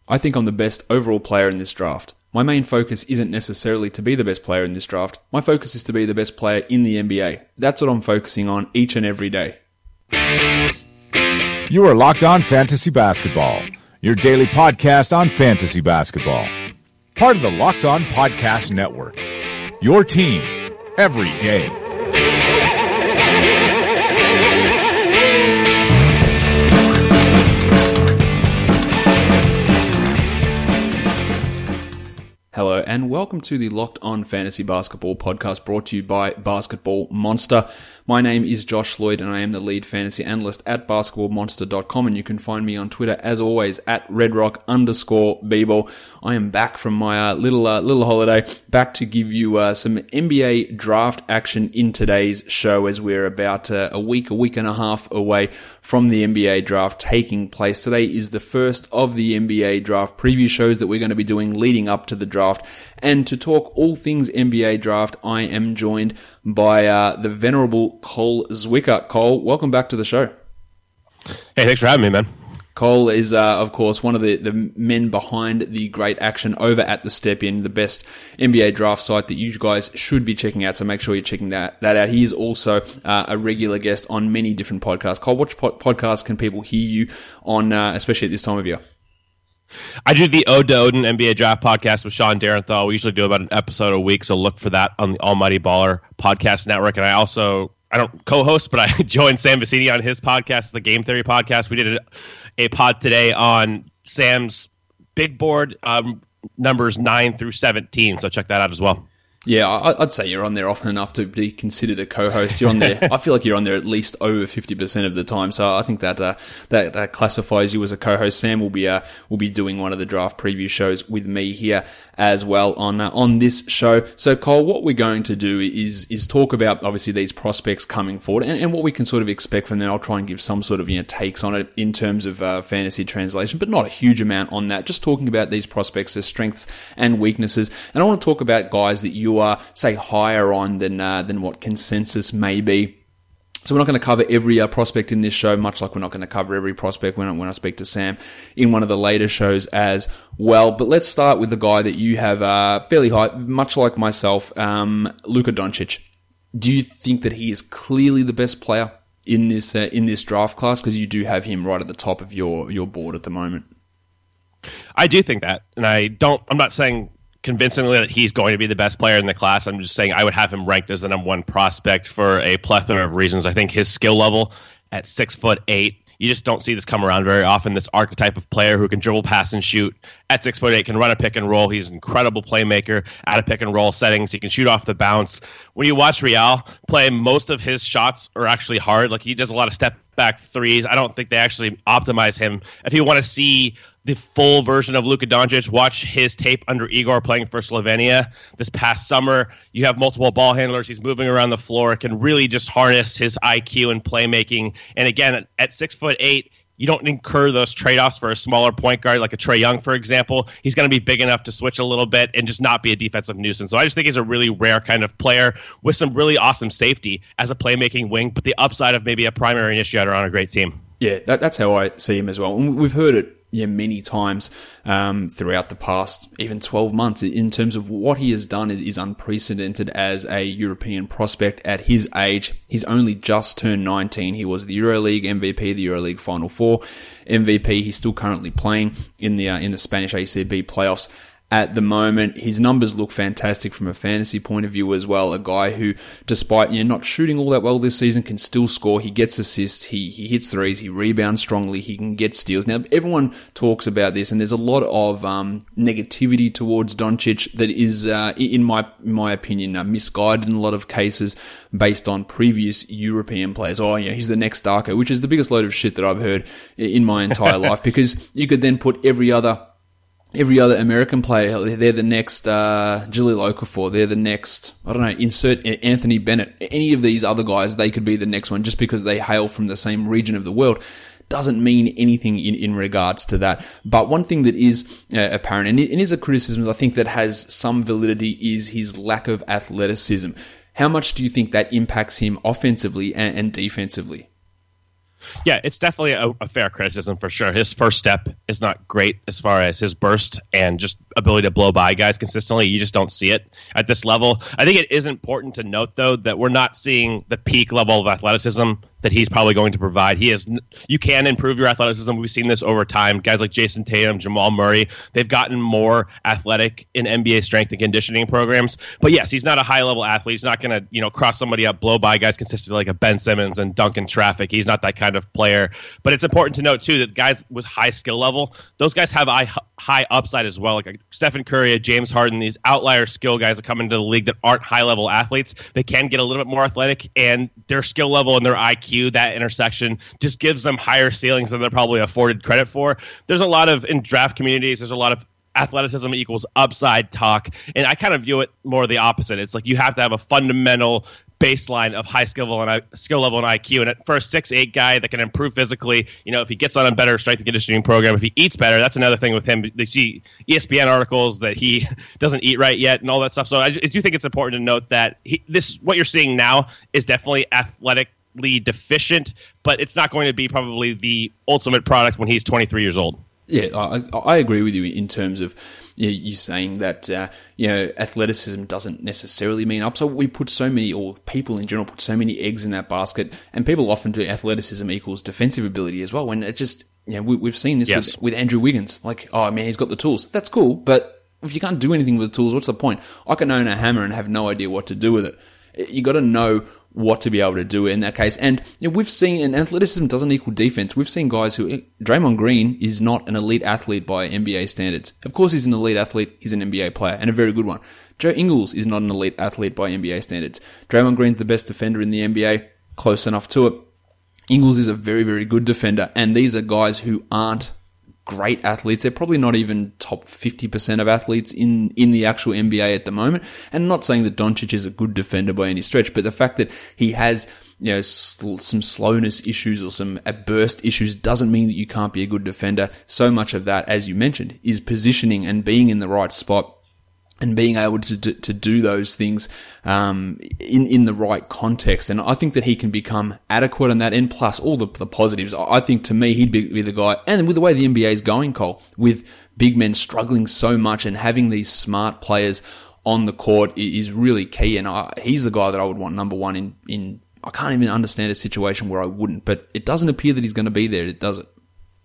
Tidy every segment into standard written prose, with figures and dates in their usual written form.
I think I'm the best overall player in this draft. My main focus isn't necessarily to be the best player in this draft. My focus is to be the best player in the NBA. That's what I'm focusing on each and every day. You are Locked On Fantasy Basketball, your daily podcast on fantasy basketball. Part of the Locked On Podcast Network. Your team every day. Hello and welcome to the Locked On Fantasy Basketball podcast brought to you by Basketball Monster. My name is Josh Lloyd and I am the lead fantasy analyst at basketballmonster.com, and you can find me on Twitter as always at redrock_bball. I am back from my little holiday, back to give you some NBA draft action in today's show, as we're about a week and a half away from the NBA draft taking place. Today is the first of the NBA draft preview shows that we're going to be doing leading up to the draft. And to talk all things NBA draft, I am joined by the venerable Cole Zwicker. Cole, welcome back to the show. Hey, thanks for having me, man. Cole is, of course, one of the men behind the great action over at the Step In, the best NBA draft site that you guys should be checking out. So make sure you're checking that out. He is also a regular guest on many different podcasts. Cole, which podcasts can people hear you on, especially at this time of year? I do the Ode to Odin NBA Draft podcast with Sean Darenthal. We usually do about an episode a week, so look for that on the Almighty Baller Podcast Network. And I don't co-host, but I joined Sam Vecini on his podcast, the Game Theory podcast. We did a pod today on Sam's big board, numbers 9 through 17, so check that out as well. Yeah, I'd say you're on there often enough to be considered a co-host. You're on there. I feel like you're on there at least over 50% of the time. So I think that classifies you as a co-host. Sam will be doing one of the draft preview shows with me here as well on this show. So Cole, what we're going to do is talk about obviously these prospects coming forward and what we can sort of expect from them. I'll try and give some sort of takes on it in terms of fantasy translation, but not a huge amount on that. Just talking about these prospects, their strengths and weaknesses. And I want to talk about guys that you are, say, higher on than what consensus may be. So we're not going to cover every prospect in this show, much like we're not going to cover every prospect when I speak to Sam in one of the later shows as well. But let's start with the guy that you have fairly high, much like myself, Luka Doncic. Do you think that he is clearly the best player in this draft class? Because you do have him right at the top of your board at the moment. I do think that, and I'm not saying convincingly that he's going to be the best player in the class. I'm just saying I would have him ranked as the number one prospect for a plethora of reasons. I think his skill level at 6'8", you just don't see this come around very often. This archetype of player who can dribble, pass, and shoot at 6'8", can run a pick and roll. He's an incredible playmaker at a pick and roll settings. He can shoot off the bounce. When you watch Real play, most of his shots are actually hard. Like, he does a lot of step back threes. I don't think they actually optimize him. If you want to see the full version of Luka Doncic, watch his tape under Igor playing for Slovenia this past summer. You have multiple ball handlers. He's moving around the floor, can really just harness his IQ and playmaking. And again, at 6'8", you don't incur those trade-offs for a smaller point guard like a Trae Young, for example. He's going to be big enough to switch a little bit and just not be a defensive nuisance. So I just think he's a really rare kind of player with some really awesome safety as a playmaking wing, but the upside of maybe a primary initiator on a great team. Yeah, that's how I see him as well. And we've heard it many times throughout the past even 12 months in terms of what he has done is unprecedented as a European prospect at his age. He's only just turned 19. He was the EuroLeague MVP, the EuroLeague Final Four MVP. He's still currently playing in the Spanish ACB playoffs at the moment. His numbers look fantastic from a fantasy point of view as well. A guy who, despite not shooting all that well this season, can still score. He gets assists, he hits threes, he rebounds strongly, he can get steals. Now, everyone talks about this, and there's a lot of negativity towards Doncic that is, in my opinion, misguided in a lot of cases based on previous European players. Oh, yeah, he's the next Darko, which is the biggest load of shit that I've heard in my entire life, because you could then put every other American player, they're the next Jahlil Okafor, they're the next, I don't know, insert Anthony Bennett. Any of these other guys, they could be the next one just because they hail from the same region of the world. Doesn't mean anything in regards to that. But one thing that is apparent, and it is a criticism I think that has some validity, is his lack of athleticism. How much do you think that impacts him offensively and defensively? Yeah, it's definitely a fair criticism for sure. His first step is not great as far as his burst and just ability to blow by guys consistently. You just don't see it at this level. I think it is important to note, though, that we're not seeing the peak level of athleticism that he's probably going to provide. You can improve your athleticism. We've seen this over time. Guys like Jason Tatum, Jamal Murray, they've gotten more athletic in NBA strength and conditioning programs. But yes, he's not a high-level athlete. He's not going to, cross somebody up, blow by guys consistently like a Ben Simmons and dunk in traffic. He's not that kind of player. But it's important to note, too, that guys with high skill level, those guys have high upside as well. Like Stephen Curry, James Harden, these outlier skill guys that come into the league that aren't high-level athletes, they can get a little bit more athletic, and their skill level and their IQ, that intersection just gives them higher ceilings than they're probably afforded credit for. There's a lot of, in draft communities, there's a lot of athleticism equals upside talk, and I kind of view it more the opposite. It's like you have to have a fundamental baseline of high skill level and IQ, and for a 6'8" guy that can improve physically, if he gets on a better strength and conditioning program, if he eats better, that's another thing with him. They see ESPN articles that he doesn't eat right yet and all that stuff. So I do think it's important to note that what you're seeing now is definitely athletically deficient, but it's not going to be probably the ultimate product when he's 23 years old. Yeah, I agree with you in terms of you saying that athleticism doesn't necessarily mean up. So we put so many, or people in general put so many eggs in that basket, and people often do athleticism equals defensive ability as well. When it just we've seen this with Andrew Wiggins. Like, oh man, he's got the tools. That's cool, but if you can't do anything with the tools, what's the point? I can own a hammer and have no idea what to do with it. You got to know what to be able to do in that case. And we've seen, and athleticism doesn't equal defense. We've seen guys who, Draymond Green is not an elite athlete by NBA standards. Of course he's an elite athlete. He's an NBA player and a very good one. Joe Ingles is not an elite athlete by NBA standards. Draymond Green's the best defender in the NBA. Close enough to it. Ingles is a very, very good defender. And these are guys who aren't great athletes. They're probably not even top 50% of athletes in the actual NBA at the moment. And I'm not saying that Doncic is a good defender by any stretch, but the fact that he has, some slowness issues or some burst issues doesn't mean that you can't be a good defender. So much of that, as you mentioned, is positioning and being in the right spot and being able to do those things in the right context. And I think that he can become adequate on that end, plus all the positives. I think, to me, he'd be the guy. And with the way the NBA is going, Cole, with big men struggling so much and having these smart players on the court is really key. And he's the guy that I would want number one in. I can't even understand a situation where I wouldn't, but it doesn't appear that he's going to be there, does it?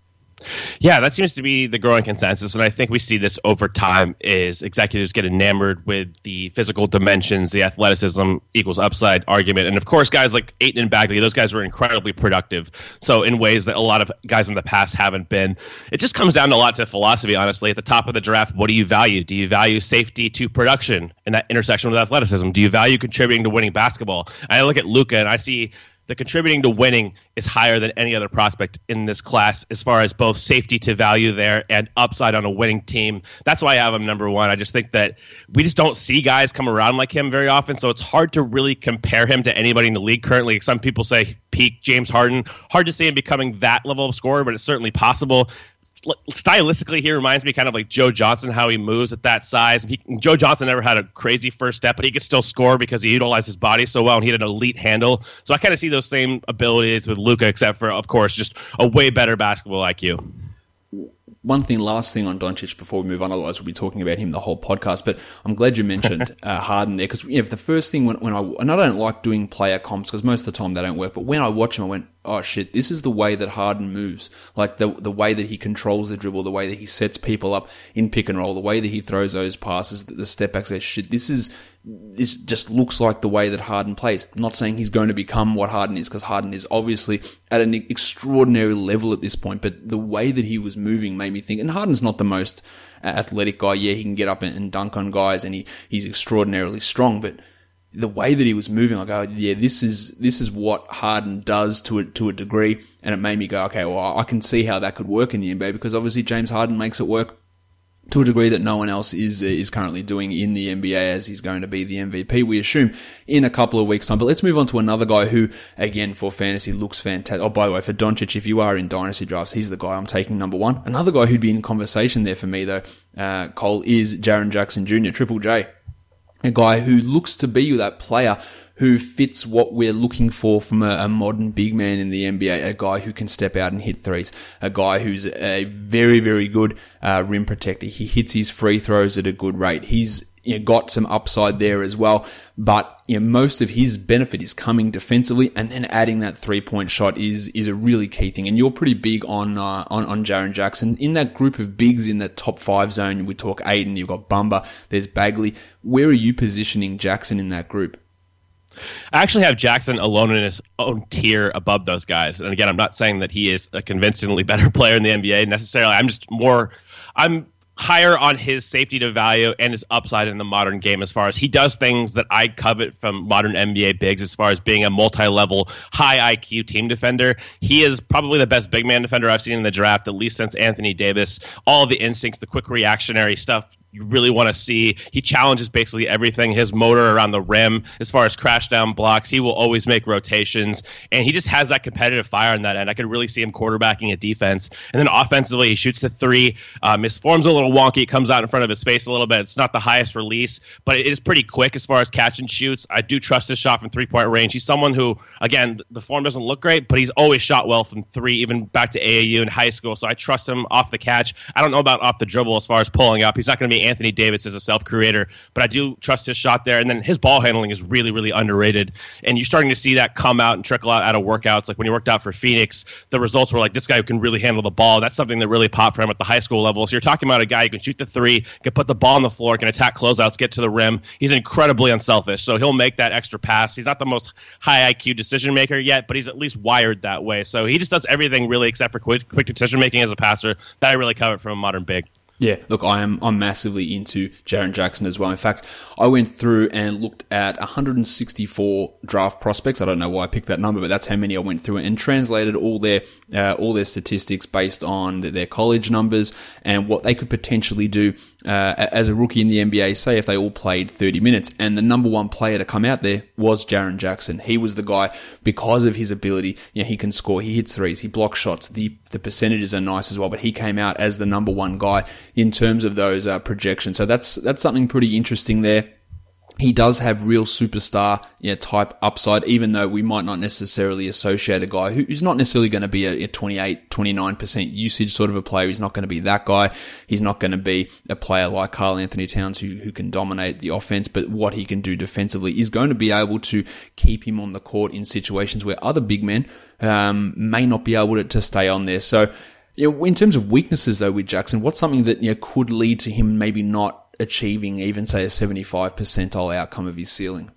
Yeah, that seems to be the growing consensus, and I think we see this over time is executives get enamored with the physical dimensions, the athleticism equals upside argument. And of course, guys like Ayton and Bagley, those guys were incredibly productive. So in ways that a lot of guys in the past haven't been. It just comes down to a lot to philosophy, honestly. At the top of the draft, what do you value? Do you value safety to production and that intersection with athleticism? Do you value contributing to winning basketball? I look at Luka and I see the contributing to winning is higher than any other prospect in this class as far as both safety to value there and upside on a winning team. That's why I have him number one. I just think that we just don't see guys come around like him very often, so it's hard to really compare him to anybody in the league currently. Some people say peak James Harden. Hard to see him becoming that level of scorer, but it's certainly possible. Stylistically, he reminds me kind of like Joe Johnson, how he moves at that size. Joe Johnson never had a crazy first step, but he could still score because he utilized his body so well, and he had an elite handle. So I kind of see those same abilities with Luka, except for, of course, just a way better basketball IQ. Last thing on Doncic before we move on, otherwise we'll be talking about him the whole podcast, but I'm glad you mentioned Harden there, because the first thing when I don't like doing player comps because most of the time they don't work, but when I watch him I went, oh shit, this is the way that Harden moves. Like the way that he controls the dribble, the way that he sets people up in pick and roll, the way that he throws those passes, the step backs, shit, this just looks like the way that Harden plays. I'm not saying he's going to become what Harden is, because Harden is obviously at an extraordinary level at this point, but the way that he was moving made me think, and Harden's not the most athletic guy. Yeah, he can get up and dunk on guys, and he's extraordinarily strong, but the way that he was moving, I go, yeah, this is what Harden does to a degree, and it made me go, okay, well, I can see how that could work in the NBA, because obviously James Harden makes it work to a degree that no one else is currently doing in the NBA, as he's going to be the MVP, we assume, in a couple of weeks' time. But let's move on to another guy who, again, for fantasy looks fantastic. Oh, by the way, for Doncic, if you are in dynasty drafts, he's the guy I'm taking number one. Another guy who'd be in conversation there for me, though, Cole, is Jaren Jackson Jr., Triple J. a guy who looks to be that player who fits what we're looking for from a modern big man in the NBA, a guy who can step out and hit threes, a guy who's a very, very good rim protector. He hits his free throws at a good rate. He's got some upside there as well, but most of his benefit is coming defensively, and then adding that 3-point shot is a really key thing. And you're pretty big on Jaren Jackson in that group of bigs in the top 5 zone. We talk Ayton, you've got Bumba, there's Bagley. Where are you positioning Jackson in that group? I actually have Jackson alone in his own tier above those guys. And again, I'm not saying that he is a convincingly better player in the NBA necessarily. I'm higher on his safety to value and his upside in the modern game, as far as he does things that I covet from modern NBA bigs, as far as being a multi-level, high IQ team defender. He is probably the best big man defender I've seen in the draft, at least since Anthony Davis. All of the instincts, the quick reactionary stuff you really want to see. He challenges basically everything. His motor around the rim, as far as crash down blocks, he will always make rotations, and he just has that competitive fire on that end. I could really see him quarterbacking a defense. And then offensively, he shoots the three. His form's a little wonky. It comes out in front of his face a little bit. It's not the highest release, but it is pretty quick as far as catch and shoots. I do trust his shot from three-point range. He's someone who, again, the form doesn't look great, but he's always shot well from three, even back to AAU in high school. So I trust him off the catch. I don't know about off the dribble as far as pulling up. He's not going to be Anthony Davis as a self-creator, but I do trust his shot there. And then his ball handling is really, really underrated. And you're starting to see that come out and trickle out of workouts. Like when he worked out for Phoenix, the results were like, this guy who can really handle the ball. That's something that really popped for him at the high school level. So you're talking about a guy who can shoot the three, can put the ball on the floor, can attack closeouts, get to the rim. He's incredibly unselfish. So he'll make that extra pass. He's not the most high IQ decision maker yet, but he's at least wired that way. So he just does everything really except for quick decision making as a passer that I really covet from a modern big. Yeah, look, I'm massively into Jaren Jackson as well. In fact, I went through and looked at 164 draft prospects. I don't know why I picked that number, but that's how many I went through, and translated all their statistics based on their college numbers and what they could potentially do as a rookie in the NBA, say if they all played 30 minutes. And the number one player to come out there was Jaren Jackson. He was the guy because of his ability. He can score, he hits threes, he blocks shots, the percentages are nice as well, but he came out as the number one guy in terms of those projections. So that's something pretty interesting there. He does have real superstar type upside, even though we might not necessarily associate a guy who's not necessarily going to be a 28, 29% usage sort of a player. He's not going to be that guy. He's not going to be a player like Karl Anthony Towns who can dominate the offense, but what he can do defensively is going to be able to keep him on the court in situations where other big men may not be able to stay on there. So in terms of weaknesses though with Jackson, what's something that could lead to him maybe not achieving even say a 75 percentile outcome of his ceiling?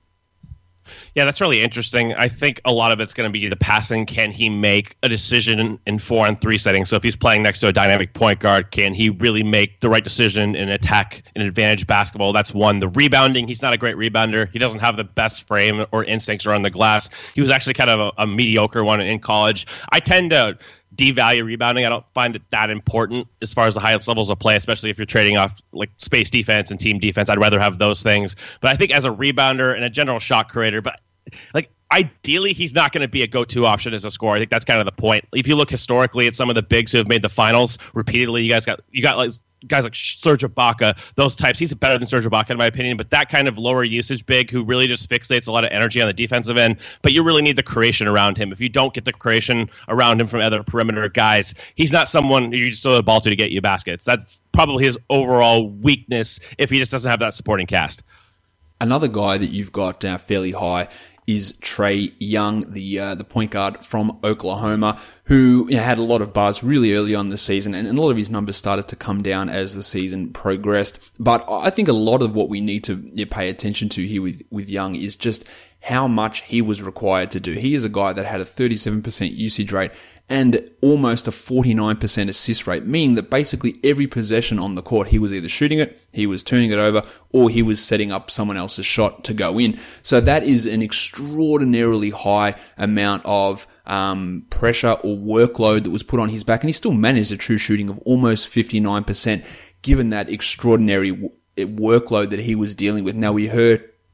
Yeah, that's really interesting. I think a lot of it's going to be the passing. Can he make a decision in 4-on-3 settings? So if he's playing next to a dynamic point guard, can he really make the right decision in attack and advantage basketball? That's one. The rebounding, he's not a great rebounder. He doesn't have the best frame or instincts around the glass. He was actually kind of a mediocre one in college. I tend to devalue rebounding. I don't find it that important as far as the highest levels of play, especially if you're trading off like space defense and team defense. I'd rather have those things. But I think as a rebounder and a general shot creator, but like ideally he's not going to be a go-to option as a scorer. I think that's kind of the point. If you look historically at some of the bigs who have made the finals repeatedly, you got like guys like Serge Ibaka, those types. He's better than Serge Ibaka in my opinion, but that kind of lower usage big who really just fixates a lot of energy on the defensive end. But you really need the creation around him. If you don't get the creation around him from other perimeter guys, he's not someone you just throw the ball to get you baskets. That's probably his overall weakness if he just doesn't have that supporting cast. Another guy that you've got fairly high is Trae Young, the point guard from Oklahoma, who had a lot of buzz really early on the season, and a lot of his numbers started to come down as the season progressed. But I think a lot of what we need to pay attention to here with Young is just how much he was required to do. He is a guy that had a 37% usage rate and almost a 49% assist rate, meaning that basically every possession on the court, he was either shooting it, he was turning it over, or he was setting up someone else's shot to go in. So that is an extraordinarily high amount of pressure or workload that was put on his back, and he still managed a true shooting of almost 59%, given that extraordinary workload that he was dealing with. Now, we heard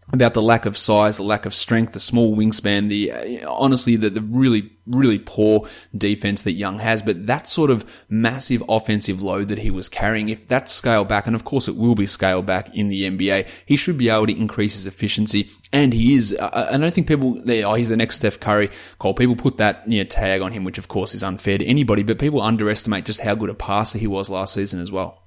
about the lack of size, the lack of strength, the small wingspan, honestly, the really, really poor defense that Young has. But that sort of massive offensive load that he was carrying, if that's scaled back, and of course it will be scaled back in the NBA, he should be able to increase his efficiency. And he is, I don't think people, he's the next Steph Curry. Cole, people put that tag on him, which of course is unfair to anybody, but people underestimate just how good a passer he was last season as well.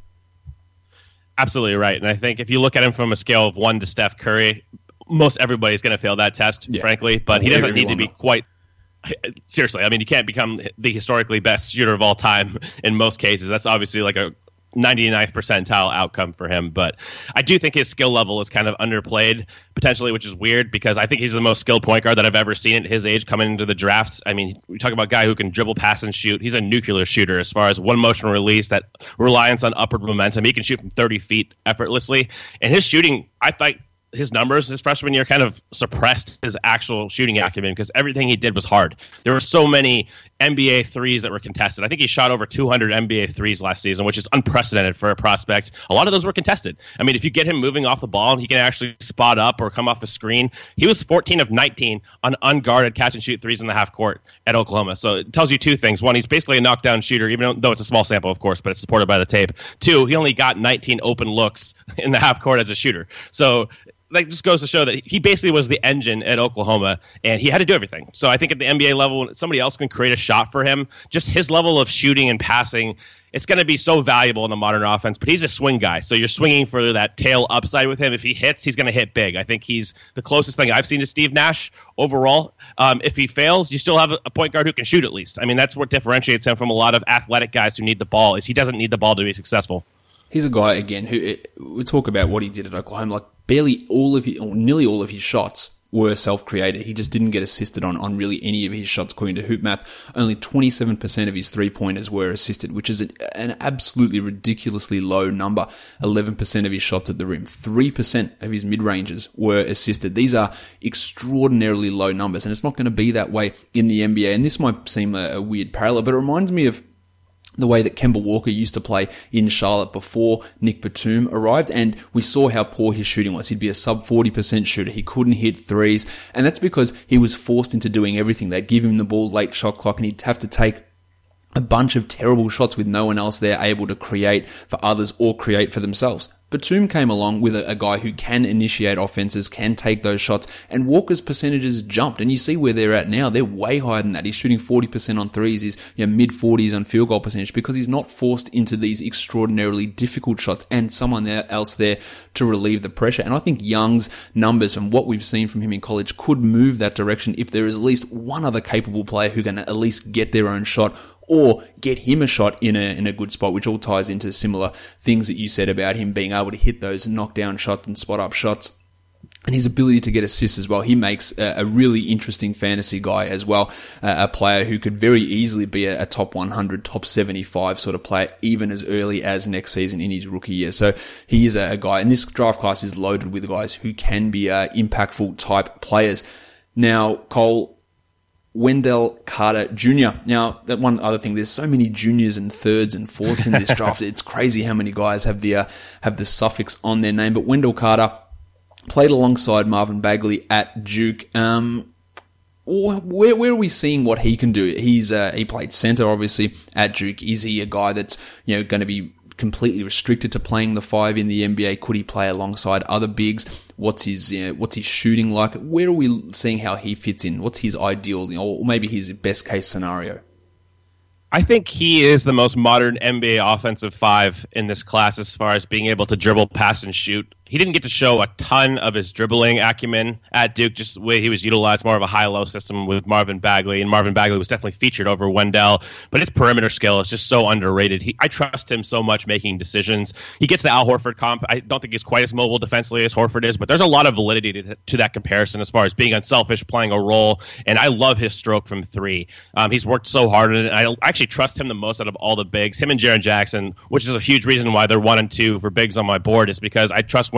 Absolutely right. And I think if you look at him from a scale of 1 to Steph Curry, most everybody's going to fail that test, frankly. But he doesn't need to be quite... Seriously, I mean, you can't become the historically best shooter of all time in most cases. That's obviously like a 99th percentile outcome for him. But I do think his skill level is kind of underplayed, potentially, which is weird because I think he's the most skilled point guard that I've ever seen at his age coming into the draft. I mean, we talk about a guy who can dribble, pass, and shoot. He's a nuclear shooter as far as one motion release, that reliance on upward momentum. He can shoot from 30 feet effortlessly. And his shooting, I thought his numbers his freshman year kind of suppressed his actual shooting acumen because everything he did was hard. There were so many NBA threes that were contested. I think he shot over 200 NBA threes last season, which is unprecedented for a prospect. A lot of those were contested. I mean, if you get him moving off the ball, he can actually spot up or come off a screen. He was 14 of 19 on unguarded catch and shoot threes in the half court at Oklahoma. So it tells you two things. One, he's basically a knockdown shooter, even though it's a small sample, of course, but it's supported by the tape. Two, he only got 19 open looks in the half court as a shooter. So that just goes to show that he basically was the engine at Oklahoma, and he had to do everything. So I think at the NBA level, when somebody else can create a shot for him, just his level of shooting and passing, it's going to be so valuable in the modern offense. But he's a swing guy, so you're swinging for that tail upside with him. If he hits, he's going to hit big. I think he's the closest thing I've seen to Steve Nash overall. If he fails, you still have a point guard who can shoot at least. I mean, that's what differentiates him from a lot of athletic guys who need the ball, is he doesn't need the ball to be successful. He's a guy, again, who we talk about what he did at Oklahoma. Like barely all of his, or nearly all of his shots were self-created. He just didn't get assisted on really any of his shots, according to Hoop Math. Only 27% of his three-pointers were assisted, which is an absolutely ridiculously low number. 11% of his shots at the rim. 3% of his mid-ranges were assisted. These are extraordinarily low numbers, and it's not going to be that way in the NBA. And this might seem a weird parallel, but it reminds me of the way that Kemba Walker used to play in Charlotte before Nick Batum arrived, and we saw how poor his shooting was. He'd be a sub 40% shooter. He couldn't hit threes, and that's because he was forced into doing everything. They'd give him the ball late shot clock, and he'd have to take a bunch of terrible shots with no one else there able to create for others or create for themselves. Batum came along with a guy who can initiate offenses, can take those shots, and Walker's percentages jumped. And you see where they're at now. They're way higher than that. He's shooting 40% on threes. He's mid-40s on field goal percentage because he's not forced into these extraordinarily difficult shots and someone else there to relieve the pressure. And I think Young's numbers from what we've seen from him in college could move that direction if there is at least one other capable player who can at least get their own shot or get him a shot in a good spot, which all ties into similar things that you said about him being able to hit those knockdown shots and spot up shots. And his ability to get assists as well. He makes a really interesting fantasy guy as well. A player who could very easily be a top 100, top 75 sort of player, even as early as next season in his rookie year. So he is a guy, and this draft class is loaded with guys who can be impactful type players. Now, Cole, Wendell Carter Jr. Now, that one other thing, there's so many juniors and thirds and fourths in this draft. It's crazy how many guys have the suffix on their name. But Wendell Carter played alongside Marvin Bagley at Duke. Where are we seeing what he can do? He played center, obviously, at Duke. Is he a guy that's going to be completely restricted to playing the 5 in the NBA? Could he play alongside other bigs? What's his shooting like? Where are we seeing how he fits in? What's his ideal, or maybe his best case scenario? I think he is the most modern NBA offensive 5 in this class as far as being able to dribble, pass, and shoot. He didn't get to show a ton of his dribbling acumen at Duke, just the way he was utilized, more of a high-low system with Marvin Bagley, and Marvin Bagley was definitely featured over Wendell, but his perimeter skill is just so underrated. I trust him so much making decisions. He gets the Al Horford comp. I don't think he's quite as mobile defensively as Horford is, but there's a lot of validity to that comparison as far as being unselfish, playing a role, and I love his stroke from 3. He's worked so hard, and I actually trust him the most out of all the bigs. Him and Jaren Jackson, which is a huge reason why they're 1 and 2 for bigs on my board, is because I trust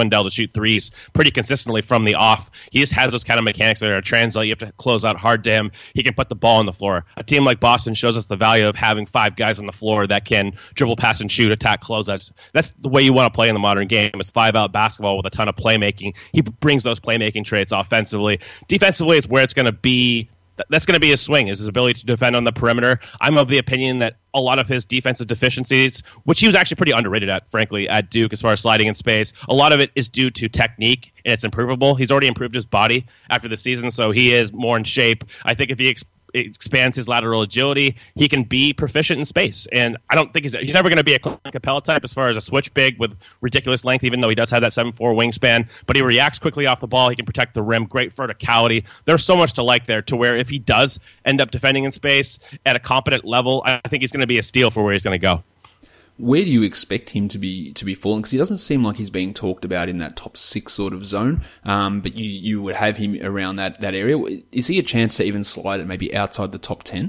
Wendell to shoot threes pretty consistently from the off. He just has those kind of mechanics that are translate. You have to close out hard to him. He can put the ball on the floor. A team like Boston shows us the value of having 5 guys on the floor that can dribble, pass, and shoot, attack, closeouts. That's the way you want to play in the modern game, is 5-out basketball with a ton of playmaking. He brings those playmaking traits offensively. Defensively is where it's going to be. That's going to be his swing, is his ability to defend on the perimeter. I'm of the opinion that a lot of his defensive deficiencies, which he was actually pretty underrated at, frankly, at Duke as far as sliding in space, a lot of it is due to technique, and it's improvable. He's already improved his body after the season, so he is more in shape. I think if he expands his lateral agility, he can be proficient in space. And I don't think he's never going to be a Clint Capella type as far as a switch big with ridiculous length, even though he does have that 7'4" wingspan. But he reacts quickly off the ball. He can protect the rim. Great verticality. There's so much to like there, to where if he does end up defending in space at a competent level, I think he's going to be a steal for where he's going to go. Where do you expect him to be falling? Because he doesn't seem like he's being talked about in that top 6 sort of zone. But you would have him around that area. Is he a chance to even slide it maybe outside the top 10?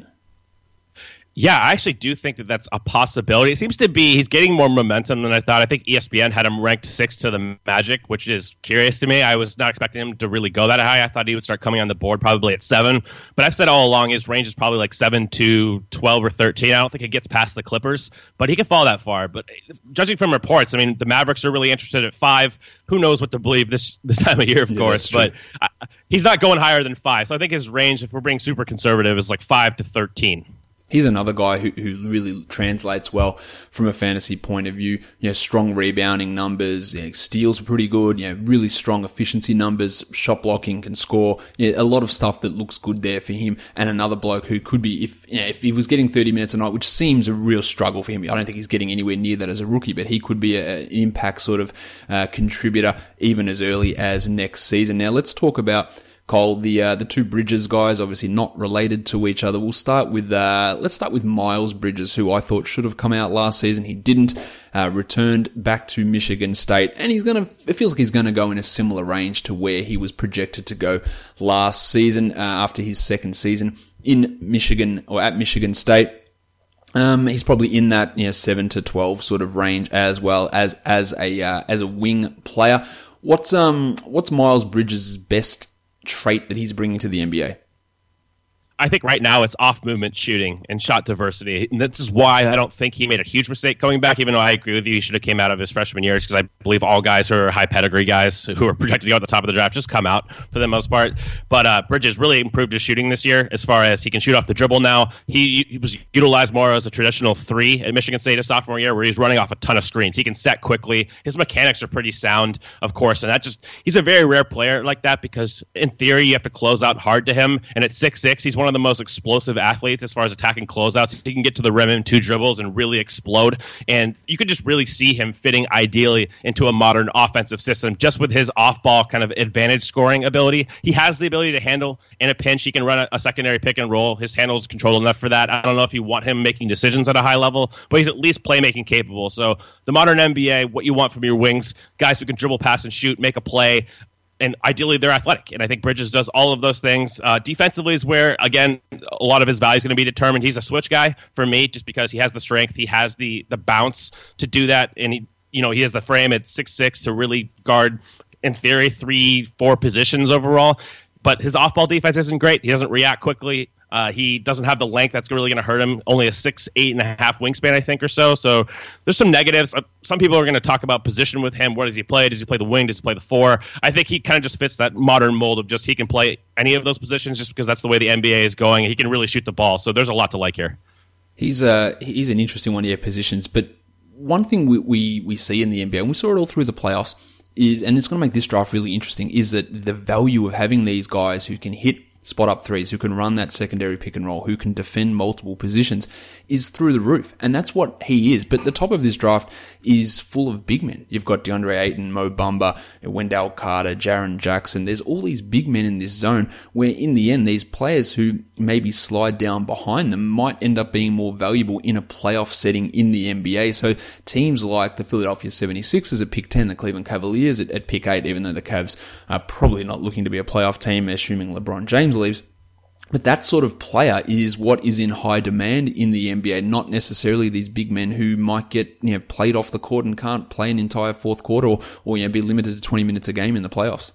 Yeah, I actually do think that that's a possibility. It seems to be he's getting more momentum than I thought. I think ESPN had him ranked 6th to the Magic, which is curious to me. I was not expecting him to really go that high. I thought he would start coming on the board probably at 7. But I've said all along his range is probably like 7 to 12 or 13. I don't think it gets past the Clippers, but he can fall that far. But judging from reports, I mean, the Mavericks are really interested at 5. Who knows what to believe this time of year, of course. But he's not going higher than 5. So I think his range, if we're being super conservative, is like 5 to 13. He's another guy who really translates well from a fantasy point of view. You know, strong rebounding numbers, steals are pretty good. You know, really strong efficiency numbers, shot blocking, can score. Yeah, a lot of stuff that looks good there for him. And another bloke who could be, if he was getting 30 minutes a night, which seems a real struggle for him. I don't think he's getting anywhere near that as a rookie, but he could be an impact sort of contributor even as early as next season. Now let's talk about Cole, the two Bridges guys, obviously not related to each other. We'll start with let's start with Miles Bridges, who I thought should have come out last season. He didn't. Returned back to Michigan State, and it feels like he's gonna go in a similar range to where he was projected to go last season after his second season in Michigan or at Michigan State. He's probably in that 7 to 12 sort of range as well as a wing player. What's Miles Bridges' best trait that he's bringing to the NBA? I think right now it's off-movement shooting and shot diversity. And this is why I don't think he made a huge mistake coming back, even though I agree with you, he should have came out of his freshman years, because I believe all guys who are high-pedigree guys who are projected to go at the top of the draft just come out for the most part. But Bridges really improved his shooting this year as far as he can shoot off the dribble now. He was utilized more as a traditional 3 at Michigan State his sophomore year, where he's running off a ton of screens. He can set quickly. His mechanics are pretty sound, of course, and he's a very rare player like that, because in theory you have to close out hard to him, and at 6'6", he's one of the most explosive athletes as far as attacking closeouts. He can get to the rim in 2 dribbles and really explode, and you could just really see him fitting ideally into a modern offensive system just with his off-ball kind of advantage scoring ability. He has the ability to handle in a pinch. He can run a secondary pick and roll. His handle is controlled enough for that. I don't know if you want him making decisions at a high level, but he's at least playmaking capable. So the modern NBA, what you want from your wings, guys who can dribble, pass, and shoot, make a play, and ideally they're athletic. And I think Bridges does all of those things. Defensively is where, again, a lot of his value is going to be determined. He's a switch guy for me, just because he has the strength, he has the bounce to do that, and he has the frame at 6'6" to really guard, in theory, 3-4 positions overall. But his off-ball defense isn't great. He doesn't react quickly. He doesn't have the length that's really going to hurt him. Only a 6'8.5" wingspan, I think, or so. So there's some negatives. Some people are going to talk about position with him. What does he play? Does he play the wing? Does he play the 4? I think he kind of just fits that modern mold of just he can play any of those positions, just because that's the way the NBA is going. He can really shoot the ball. So there's a lot to like here. He's an interesting one, positions. But one thing we see in the NBA, and we saw it all through the playoffs, is, and it's going to make this draft really interesting, is that the value of having these guys who can hit spot-up threes, who can run that secondary pick and roll, who can defend multiple positions, is through the roof. And that's what he is. But the top of this draft is full of big men. You've got DeAndre Ayton, Mo Bamba, Wendell Carter, Jaren Jackson. There's all these big men in this zone where, in the end, these players who maybe slide down behind them might end up being more valuable in a playoff setting in the NBA. So teams like the Philadelphia 76ers at pick 10, the Cleveland Cavaliers at pick 8, even though the Cavs are probably not looking to be a playoff team, assuming LeBron James leaves, But that sort of player is what is in high demand in the NBA, not necessarily these big men who might get, played off the court and can't play an entire fourth quarter or be limited to 20 minutes a game in the playoffs.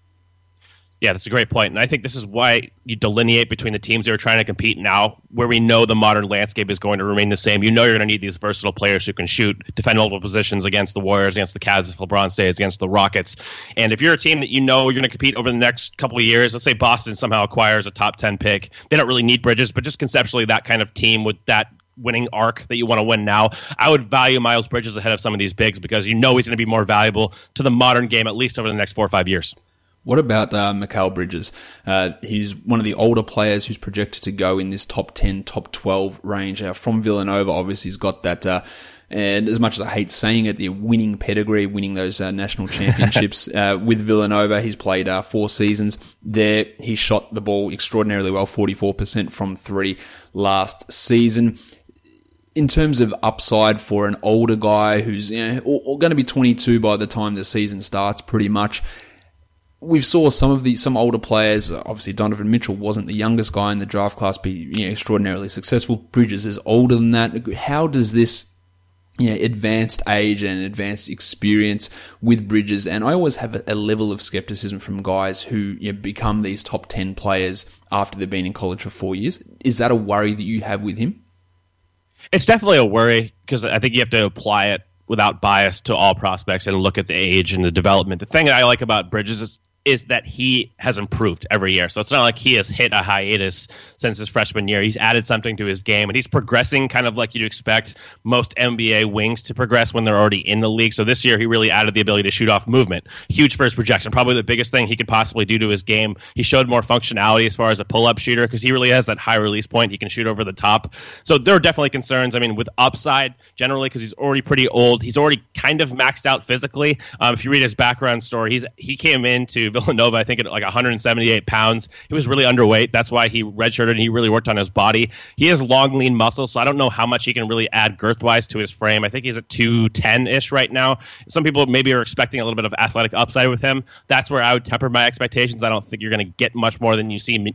Yeah, that's a great point. And I think this is why you delineate between the teams that are trying to compete now, where we know the modern landscape is going to remain the same. You know you're going to need these versatile players who can shoot, defend multiple positions against the Warriors, against the Cavs if LeBron stays, against the Rockets. And if you're a team that you know you're going to compete over the next couple of years, let's say Boston somehow acquires a top 10 pick, they don't really need Bridges, but just conceptually that kind of team with that winning arc that you want to win now, I would value Miles Bridges ahead of some of these bigs because you know he's going to be more valuable to the modern game, at least over the next 4 or 5 years. What about Mikal Bridges? He's one of the older players who's projected to go in this top 10, top 12 range. From Villanova, obviously he's got that, and as much as I hate saying it, the winning pedigree, winning those national championships with Villanova. He's played 4 seasons there. He shot the ball extraordinarily well, 44% from 3 last season. In terms of upside for an older guy who's going to be 22 by the time the season starts, pretty much. We've saw some older players. Obviously, Donovan Mitchell wasn't the youngest guy in the draft class, be extraordinarily successful. Bridges is older than that. How does this advanced age and advanced experience with Bridges? And I always have a level of skepticism from guys who become these top 10 players after they've been in college for 4 years. Is that a worry that you have with him? It's definitely a worry because I think you have to apply it without bias to all prospects and look at the age and the development. The thing that I like about Bridges is that he has improved every year. So it's not like he has hit a hiatus since his freshman year. He's added something to his game, and he's progressing kind of like you'd expect most NBA wings to progress when they're already in the league. So this year, he really added the ability to shoot off movement. Huge for his projection. Probably the biggest thing he could possibly do to his game. He showed more functionality as far as a pull-up shooter because he really has that high release point. He can shoot over the top. So there are definitely concerns. I mean, with upside, generally, because he's already pretty old. He's already kind of maxed out physically. If you read his background story, he came into Villanova, I think, at like 178 pounds. He was really underweight. That's why he redshirted and he really worked on his body. He has long, lean muscles, so I don't know how much he can really add girth-wise to his frame. I think he's at 210-ish right now. Some people maybe are expecting a little bit of athletic upside with him. That's where I would temper my expectations. I don't think you're going to get much more than you see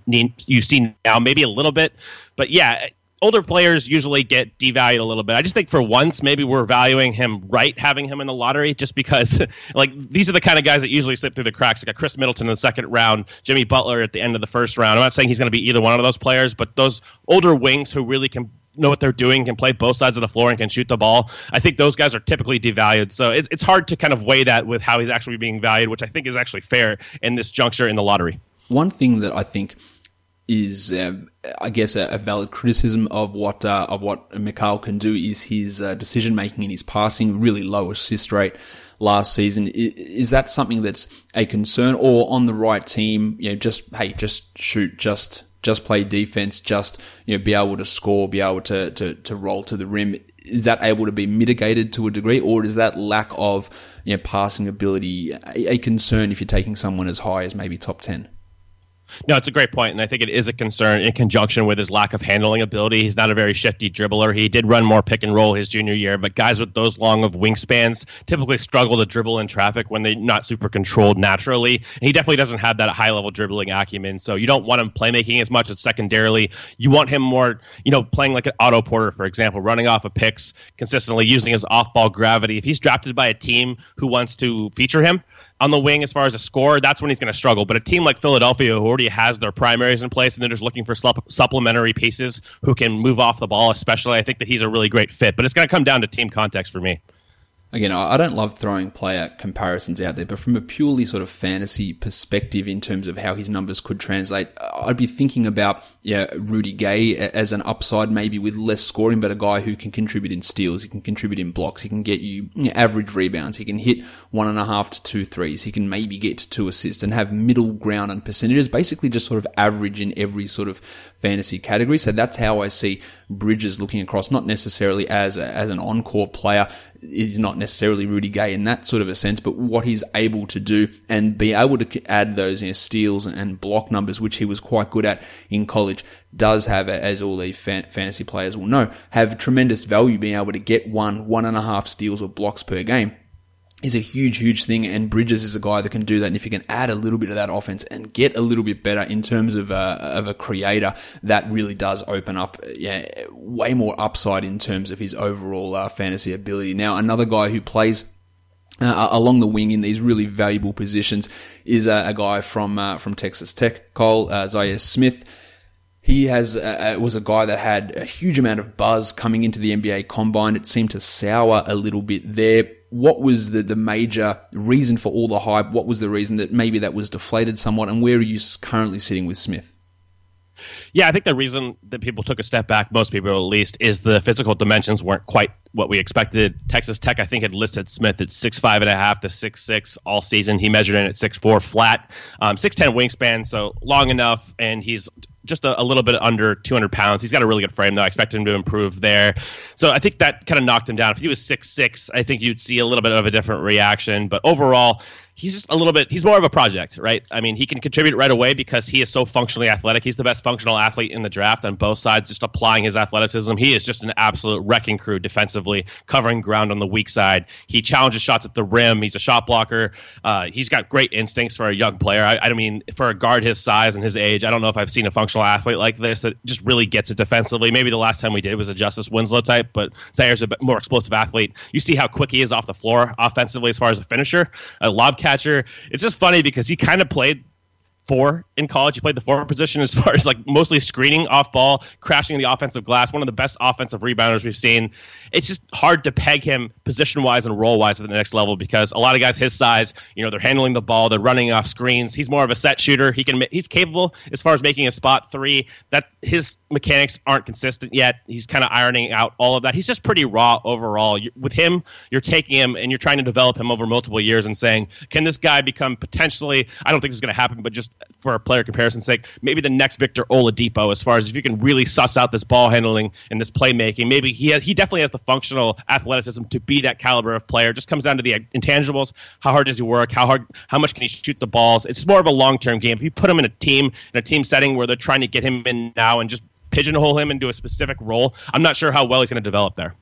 now, maybe a little bit. But yeah, older players usually get devalued a little bit. I just think for once, maybe we're valuing him right, having him in the lottery, just because like these are the kind of guys that usually slip through the cracks. Like a Chris Middleton in the second round, Jimmy Butler at the end of the first round. I'm not saying he's going to be either one of those players, but those older wings who really can know what they're doing, can play both sides of the floor and can shoot the ball, I think those guys are typically devalued. So it's hard to kind of weigh that with how he's actually being valued, which I think is actually fair in this juncture in the lottery. One thing that I think is, I guess, a valid criticism of what Mikal can do is his decision making in his passing. Really low assist rate last season. Is that something that's a concern, or on the right team, just shoot, just play defense, just be able to score, be able to roll to the rim? Is that able to be mitigated to a degree, or is that lack of passing ability a concern if you're taking someone as high as maybe top 10? No, it's a great point, and I think it is a concern in conjunction with his lack of handling ability. He's not a very shifty dribbler. He did run more pick and roll his junior year, but guys with those long of wingspans typically struggle to dribble in traffic when they're not super controlled naturally. And he definitely doesn't have that high-level dribbling acumen, so you don't want him playmaking as much as secondarily. You want him more, playing like an Otto Porter, for example, running off of picks consistently, using his off-ball gravity. If he's drafted by a team who wants to feature him on the wing as far as a scorer, that's when he's going to struggle. But a team like Philadelphia, who already has their primaries in place and they're just looking for supplementary pieces who can move off the ball especially, I think that he's a really great fit. But it's going to come down to team context for me. Again, I don't love throwing player comparisons out there, but from a purely sort of fantasy perspective in terms of how his numbers could translate, I'd be thinking about Rudy Gay as an upside, maybe with less scoring, but a guy who can contribute in steals, he can contribute in blocks, he can get you average rebounds, he can hit 1.5 to 2 threes, he can maybe get to 2 assists and have middle ground and percentages, basically just sort of average in every sort of fantasy category. So that's how I see Bridges looking across, not necessarily as an on-court player. He's not necessarily Rudy Gay in that sort of a sense, but what he's able to do and be able to add those steals and block numbers, which he was quite good at in college, does have, as all these fantasy players will know, have tremendous value being able to get 1.5 steals or blocks per game. is a huge, huge thing, and Bridges is a guy that can do that. And if you can add a little bit of that offense and get a little bit better in terms of a creator, that really does open up way more upside in terms of his overall fantasy ability. Now, another guy who plays along the wing in these really valuable positions is a guy from Texas Tech, Cole Zaire Smith. He was a guy that had a huge amount of buzz coming into the NBA Combine. It seemed to sour a little bit there. What was the major reason for all the hype? What was the reason that maybe that was deflated somewhat? And where are you currently sitting with Smith? Yeah, I think the reason that people took a step back, most people at least, is the physical dimensions weren't quite what we expected. Texas Tech, I think, had listed Smith at 6'5.5" to 6'6" all season. He measured in at 6'4" flat, 6'10" wingspan, so long enough, and he's just a little bit under 200 pounds. He's got a really good frame, though. I expect him to improve there. So I think that kind of knocked him down. If he was 6'6", I think you'd see a little bit of a different reaction. But overall, he's just he's more of a project, right? I mean, he can contribute right away because he is so functionally athletic. He's the best functional athlete in the draft on both sides, just applying his athleticism. He is just an absolute wrecking crew defensively, covering ground on the weak side. He challenges shots at the rim. He's a shot blocker. He's got great instincts for a young player. I mean, for a guard his size and his age, I don't know if I've seen a functional athlete like this that just really gets it defensively. Maybe the last time we did was a Justice Winslow type, but Zaire's a bit more explosive athlete. You see how quick he is off the floor offensively as far as a finisher, a lob catcher. It's just funny because he kind of played 4 in college. He played the forward position as far as like mostly screening off ball, crashing the offensive glass, one of the best offensive rebounders we've seen. It's just hard to peg him position-wise and role-wise at the next level because a lot of guys his size, they're handling the ball, they're running off screens. He's more of a set shooter. He's capable as far as making a spot 3. That his mechanics aren't consistent yet. He's kind of ironing out all of that. He's just pretty raw overall. With him, you're taking him and you're trying to develop him over multiple years and saying, can this guy become potentially, I don't think this is going to happen, but just for a player comparison's sake, maybe the next Victor Oladipo, as far as if you can really suss out this ball handling and this playmaking. Maybe he definitely has the functional athleticism to be that caliber of player. It just comes down to the intangibles. How hard does he work? How much can he shoot the balls? It's more of a long-term game. If you put him in a team setting where they're trying to get him in now and just pigeonhole him into a specific role, I'm not sure how well he's going to develop there.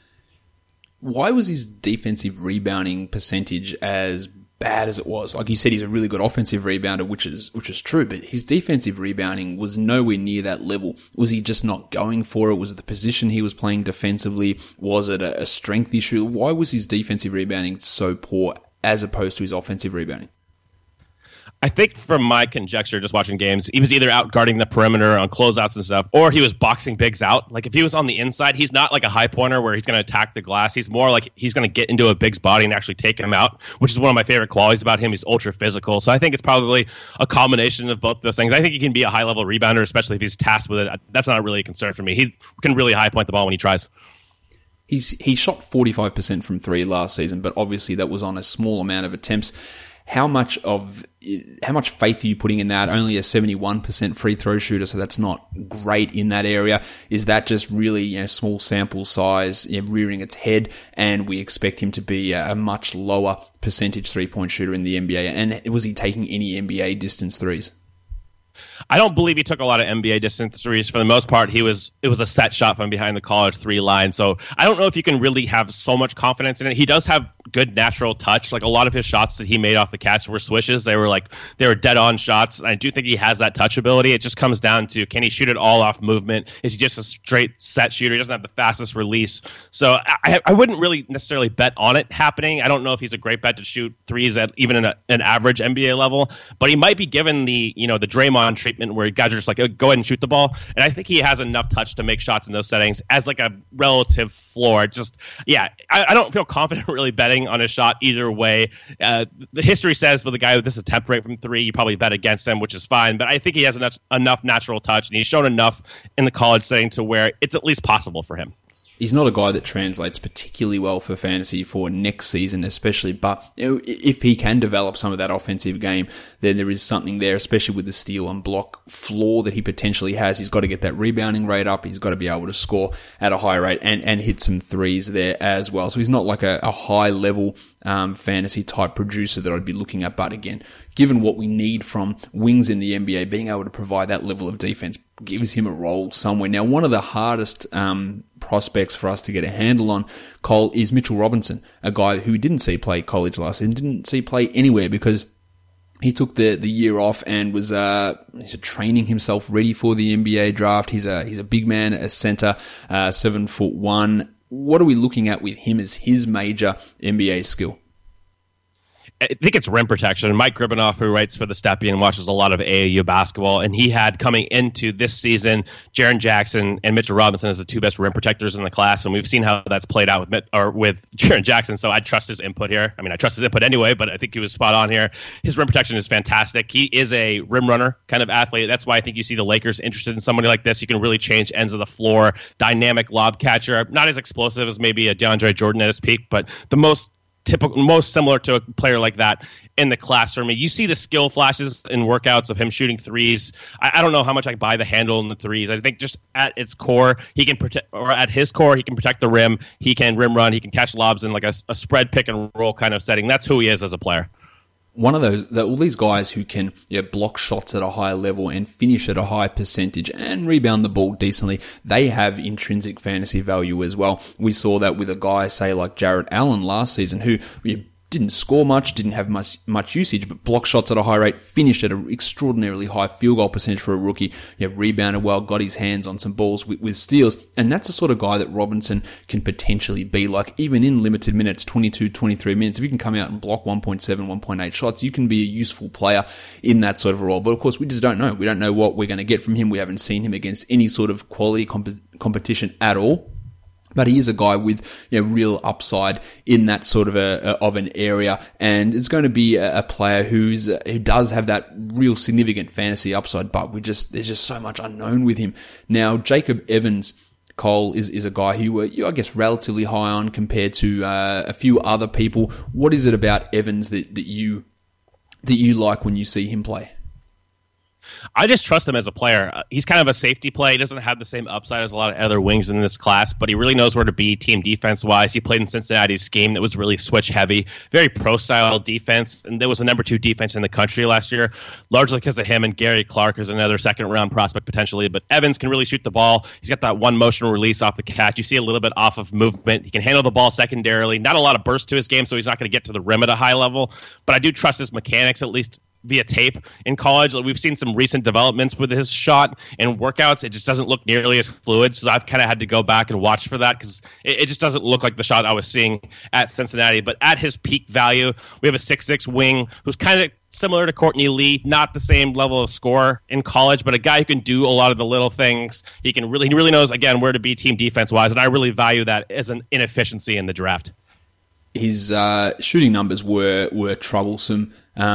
Why was his defensive rebounding percentage as bad as it was? Like you said, he's a really good offensive rebounder, which is true, but his defensive rebounding was nowhere near that level. Was he just not going for it? Was it the position he was playing defensively? Was it a strength issue? Why was his defensive rebounding so poor as opposed to his offensive rebounding? I think from my conjecture, just watching games, he was either out guarding the perimeter on closeouts and stuff, or he was boxing bigs out. Like if he was on the inside, he's not like a high pointer where he's going to attack the glass. He's more like he's going to get into a big's body and actually take him out, which is one of my favorite qualities about him. He's ultra physical. So I think it's probably a combination of both those things. I think he can be a high level rebounder, especially if he's tasked with it. That's not really a concern for me. He can really high point the ball when he tries. He shot 45% from 3 last season, but obviously that was on a small amount of attempts. How much faith are you putting in that? Only a 71% free throw shooter, so that's not great in that area. Is that just really small sample size, rearing its head, and we expect him to be a much lower percentage 3-point shooter in the NBA? And was he taking any NBA distance threes? I don't believe he took a lot of NBA distance threes. For the most part, it was a set shot from behind the college 3 line. So I don't know if you can really have so much confidence in it. He does have good natural touch. Like a lot of his shots that he made off the catch were swishes. They were dead on shots. And I do think he has that touch ability. It just comes down to, can he shoot it all off movement? Is he just a straight set shooter? He doesn't have the fastest release. So I wouldn't really necessarily bet on it happening. I don't know if he's a great bet to shoot threes at even an average NBA level, but he might be given the Draymond treatment where guys are just like, go ahead and shoot the ball. And I think he has enough touch to make shots in those settings as like a relative floor. I don't feel confident really betting on a shot either way. The history says with a guy with this attempt rate from 3, you probably bet against him, which is fine. But I think he has enough natural touch, and he's shown enough in the college setting to where it's at least possible for him. He's not a guy that translates particularly well for fantasy for next season, especially. But if he can develop some of that offensive game, then there is something there, especially with the steal and block floor that he potentially has. He's got to get that rebounding rate up. He's got to be able to score at a high rate and hit some threes there as well. So he's not like a high level fantasy type producer that I'd be looking at. But again, given what we need from wings in the NBA, being able to provide that level of defense, gives him a role somewhere. Now, one of the hardest prospects for us to get a handle on, Cole, is Mitchell Robinson, a guy who didn't see play college last season, didn't see play anywhere because he took the year off and was he's training himself ready for the NBA draft. He's a big man, a center, 7'1". What are we looking at with him as his major NBA skill? I think it's rim protection. Mike Gribanoff, who writes for the Stepien, watches a lot of AAU basketball, and he had coming into this season Jaren Jackson and Mitchell Robinson as the two best rim protectors in the class, and we've seen how that's played out with Jaren Jackson. So I trust his input here. I mean, I trust his input anyway, but I think he was spot on here. His rim protection is fantastic. He is a rim runner kind of athlete. That's why I think you see the Lakers interested in somebody like this. He can really change ends of the floor, dynamic lob catcher, not as explosive as maybe a DeAndre Jordan at his peak, but the most similar to a player like that in the class for me. You see the skill flashes in workouts of him shooting threes. I don't know how much I buy the handle in the threes. I think just at its core, he can protect, or at his core, he can protect the rim. He can rim run. He can catch lobs in like a spread pick and roll kind of setting. That's who he is as a player. One of all these guys who can block shots at a high level and finish at a high percentage and rebound the ball decently, they have intrinsic fantasy value as well. We saw that with a guy, say, like Jarrett Allen last season, who didn't score much, didn't have much usage, but blocked shots at a high rate, finished at an extraordinarily high field goal percentage for a rookie, rebounded well, got his hands on some balls with steals, and that's the sort of guy that Robinson can potentially be. Like, even in limited minutes, 22, 23 minutes, if you can come out and block 1.7, 1.8 shots, you can be a useful player in that sort of a role. But of course, we just don't know. We don't know what we're going to get from him. We haven't seen him against any sort of quality competition at all. But he is a guy with real upside in that sort of an area, and it's going to be a player who does have that real significant fantasy upside. But there's just so much unknown with him. Now, Jacob Evans, Cole, is a guy who I guess relatively high on compared to a few other people. What is it about Evans that you like when you see him play? I just trust him as a player. He's kind of a safety play. He doesn't have the same upside as a lot of other wings in this class, but he really knows where to be team defense-wise. He played in Cincinnati's scheme that was really switch-heavy, very pro-style defense, and there was a number 2 defense in the country last year, largely because of him and Gary Clark, who's another second-round prospect potentially. But Evans can really shoot the ball. He's got that one motion release off the catch. You see a little bit off of movement. He can handle the ball secondarily. Not a lot of burst to his game, so he's not going to get to the rim at a high level, but I do trust his mechanics, at least via tape in college. We've seen some recent developments with his shot and workouts. It just doesn't look nearly as fluid. So I've kind of had to go back and watch for that because it just doesn't look like the shot I was seeing at Cincinnati. But at his peak value, we have a 6'6" wing who's kind of similar to Courtney Lee, not the same level of score in college, but a guy who can do a lot of the little things. He really knows, again, where to be team defense-wise, and I really value that as an inefficiency in the draft. His shooting numbers were troublesome.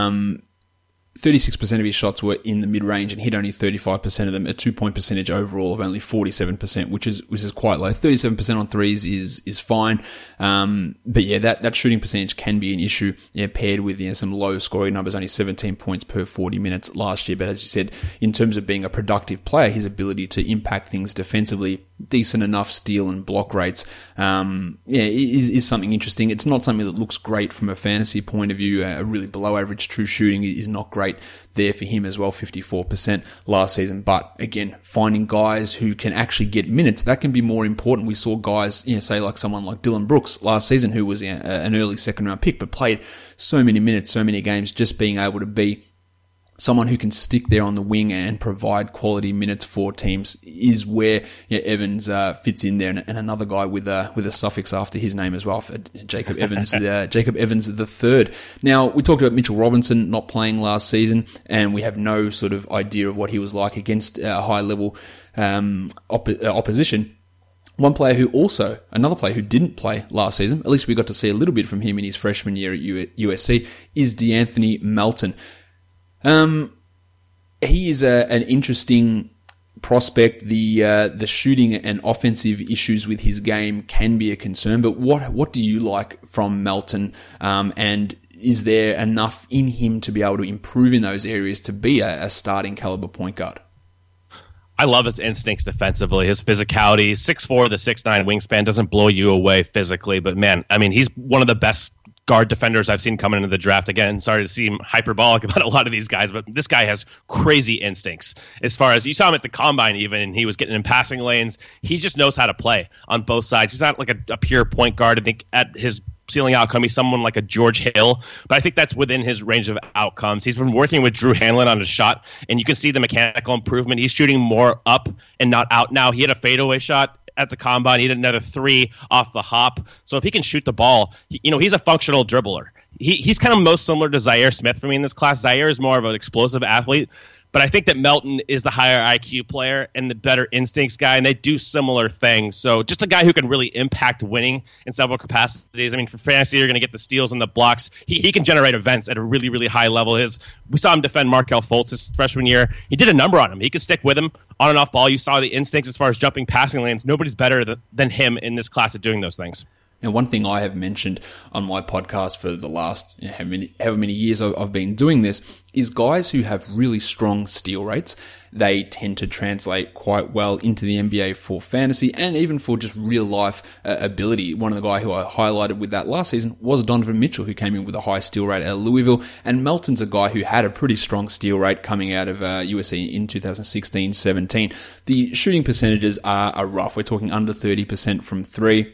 36% of his shots were in the mid-range and hit only 35% of them, a 2-point percentage overall of only 47%, which is quite low. 37% on threes is fine. But yeah, that shooting percentage can be an issue, paired with some low scoring numbers, only 17 points per 40 minutes last year. But as you said, in terms of being a productive player, his ability to impact things defensively, decent enough steal and block rates, is something interesting. It's not something that looks great from a fantasy point of view. A really below average true shooting is not great there for him as well, 54% last season. But again, finding guys who can actually get minutes, that can be more important. We saw guys, say like someone like Dylan Brooks last season, who was an early second round pick, but played so many minutes, so many games, just being able to be someone who can stick there on the wing and provide quality minutes for teams is where Evans fits in there, and another guy with a suffix after his name as well, Jacob Evans, Jacob Evans the third. Now, we talked about Mitchell Robinson not playing last season, and we have no sort of idea of what he was like against a high level opposition. Another player who didn't play last season, at least we got to see a little bit from him in his freshman year at USC, is DeAnthony Melton. He is an interesting prospect. The shooting and offensive issues with his game can be a concern, but what do you like from Melton? And is there enough in him to be able to improve in those areas to be a starting caliber point guard? I love his instincts defensively, his physicality. 6'4", the 6'9" wingspan doesn't blow you away physically, but man, I mean, he's one of the best guard defenders I've seen coming into the draft. Again, sorry to seem hyperbolic about a lot of these guys, but this guy has crazy instincts. As far as you saw him at the combine, even, and he was getting in passing lanes. He just knows how to play on both sides. He's not like a pure point guard. I think at his ceiling outcome, he's someone like a George Hill, but I think that's within his range of outcomes. He's been working with Drew Hanlon on his shot, and you can see the mechanical improvement. He's shooting more up and not out now. He had a fadeaway shot at the combine. He had another 3 off the hop. So if he can shoot the ball, he's a functional dribbler. He's kind of most similar to Zaire Smith for me in this class. Zaire is more of an explosive athlete, but I think that Melton is the higher IQ player and the better instincts guy, and they do similar things. So just a guy who can really impact winning in several capacities. I mean, for fantasy, you're going to get the steals and the blocks. He can generate events at a really, really high level. We saw him defend Markelle Fultz his freshman year. He did a number on him. He could stick with him on and off ball. You saw the instincts as far as jumping passing lanes. Nobody's better than him in this class at doing those things. Now, one thing I have mentioned on my podcast for the last however many years I've been doing this is guys who have really strong steal rates. They tend to translate quite well into the NBA for fantasy and even for just real life ability. One of the guys who I highlighted with that last season was Donovan Mitchell, who came in with a high steal rate out of Louisville. And Melton's a guy who had a pretty strong steal rate coming out of USC in 2016-17. The shooting percentages are rough. We're talking under 30% from 3.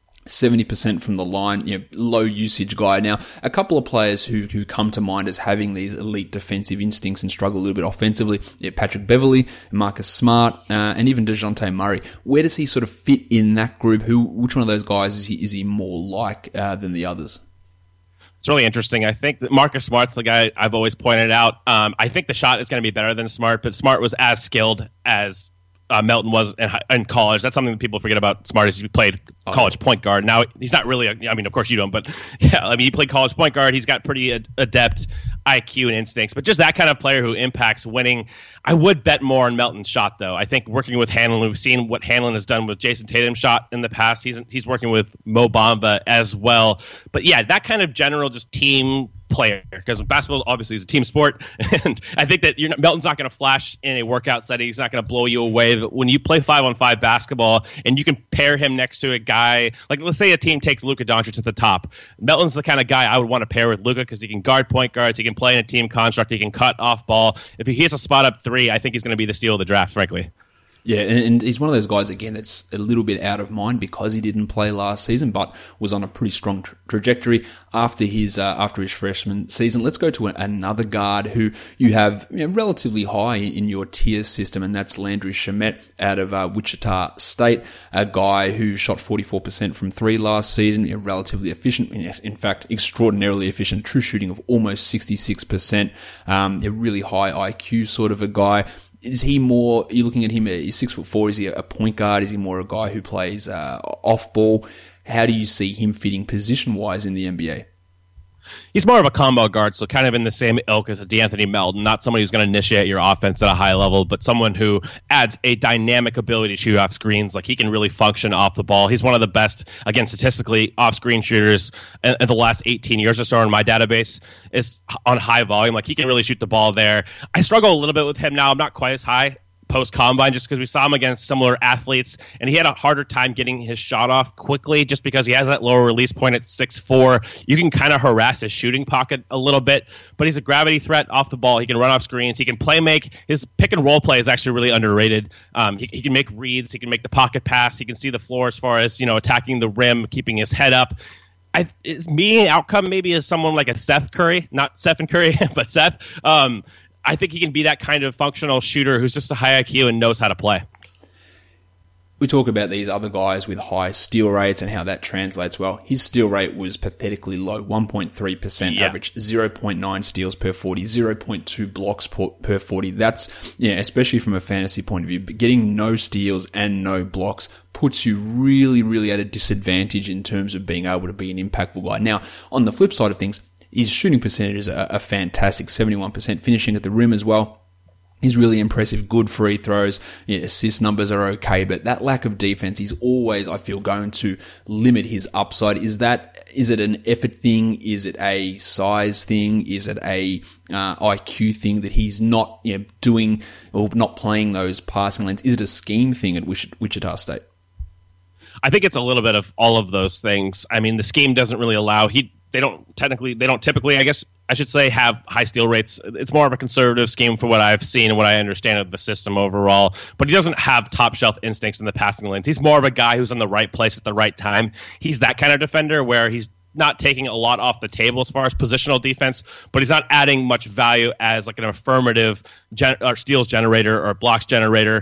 70% from the line, low usage guy. Now, a couple of players who come to mind as having these elite defensive instincts and struggle a little bit offensively, Patrick Beverley, Marcus Smart, and even DeJounte Murray. Where does he sort of fit in that group? Which one of those guys is he more like than the others? It's really interesting. I think that Marcus Smart's the guy I've always pointed out. I think the shot is going to be better than Smart, but Smart was as skilled as Melton was in college. That's something that people forget about Smart is he played college point guard. Now, he's not really, of course you don't, but yeah, he played college point guard. He's got pretty adept IQ and instincts, but just that kind of player who impacts winning. I would bet more on Melton's shot, though. I think working with Hanlon, we've seen what Hanlon has done with Jason Tatum's shot in the past. He's working with Mo Bamba as well. But yeah, that kind of general just team player, because basketball obviously is a team sport, and I think that Melton's not going to flash in a workout setting. He's not going to blow you away. But when you play 5-on-5 basketball and you can pair him next to a guy, like let's say a team takes Luka Doncic at the top, Melton's the kind of guy I would want to pair with Luka because he can guard point guards, he can play in a team construct, he can cut off ball. If he hits a spot up 3, I think he's going to be the steal of the draft, frankly. Yeah, and he's one of those guys, again, that's a little bit out of mind because he didn't play last season, but was on a pretty strong trajectory after his freshman season. Let's go to another guard who you have relatively high in your tier system, and that's Landry Shamet out of Wichita State, a guy who shot 44% from 3 last season, relatively efficient, in fact, extraordinarily efficient, true shooting of almost 66%, a really high IQ sort of a guy. Is he more, you're looking at him, he's 6'4", is he a point guard? Is he more a guy who plays off ball? How do you see him fitting position-wise in the NBA? He's more of a combo guard, so kind of in the same ilk as a DeAnthony Melton, not somebody who's going to initiate your offense at a high level, but someone who adds a dynamic ability to shoot off screens. Like he can really function off the ball. He's one of the best, again, statistically, off-screen shooters in the last 18 years or so in my database is on high volume. Like he can really shoot the ball there. I struggle a little bit with him now. I'm not quite as high post-combine just because we saw him against similar athletes, and he had a harder time getting his shot off quickly just because he has that lower release point at 6'4". You can kind of harass his shooting pocket a little bit, but he's a gravity threat off the ball. He can run off screens. He can play make. His pick-and-roll play is actually really underrated. He can make reads. He can make the pocket pass. He can see the floor as far as attacking the rim, keeping his head up. His median outcome maybe is someone like a Seth Curry, not Stephen Curry, but Seth. I think he can be that kind of functional shooter who's just a high IQ and knows how to play. We talk about these other guys with high steal rates and how that translates well. His steal rate was pathetically low, 1.3% average, 0.9 steals per 40, 0.2 blocks per 40. That's, especially from a fantasy point of view, but getting no steals and no blocks puts you really, really at a disadvantage in terms of being able to be an impactful guy. Now, on the flip side of things, his shooting percentages are fantastic, 71%, finishing at the rim as well. He's really impressive, good free throws, assist numbers are okay, but that lack of defense is always, I feel, going to limit his upside. Is it an effort thing? Is it a size thing? Is it a IQ thing that he's not doing or not playing those passing lanes? Is it a scheme thing at Wichita State? I think it's a little bit of all of those things. I mean, the scheme doesn't really allow. they don't typically, I guess I should say, have high steal rates. It's more of a conservative scheme for what I've seen and what I understand of the system overall. But he doesn't have top shelf instincts in the passing lanes. He's more of a guy who's in the right place at the right time. He's that kind of defender where he's not taking a lot off the table as far as positional defense, but he's not adding much value as like an affirmative or steals generator or blocks generator.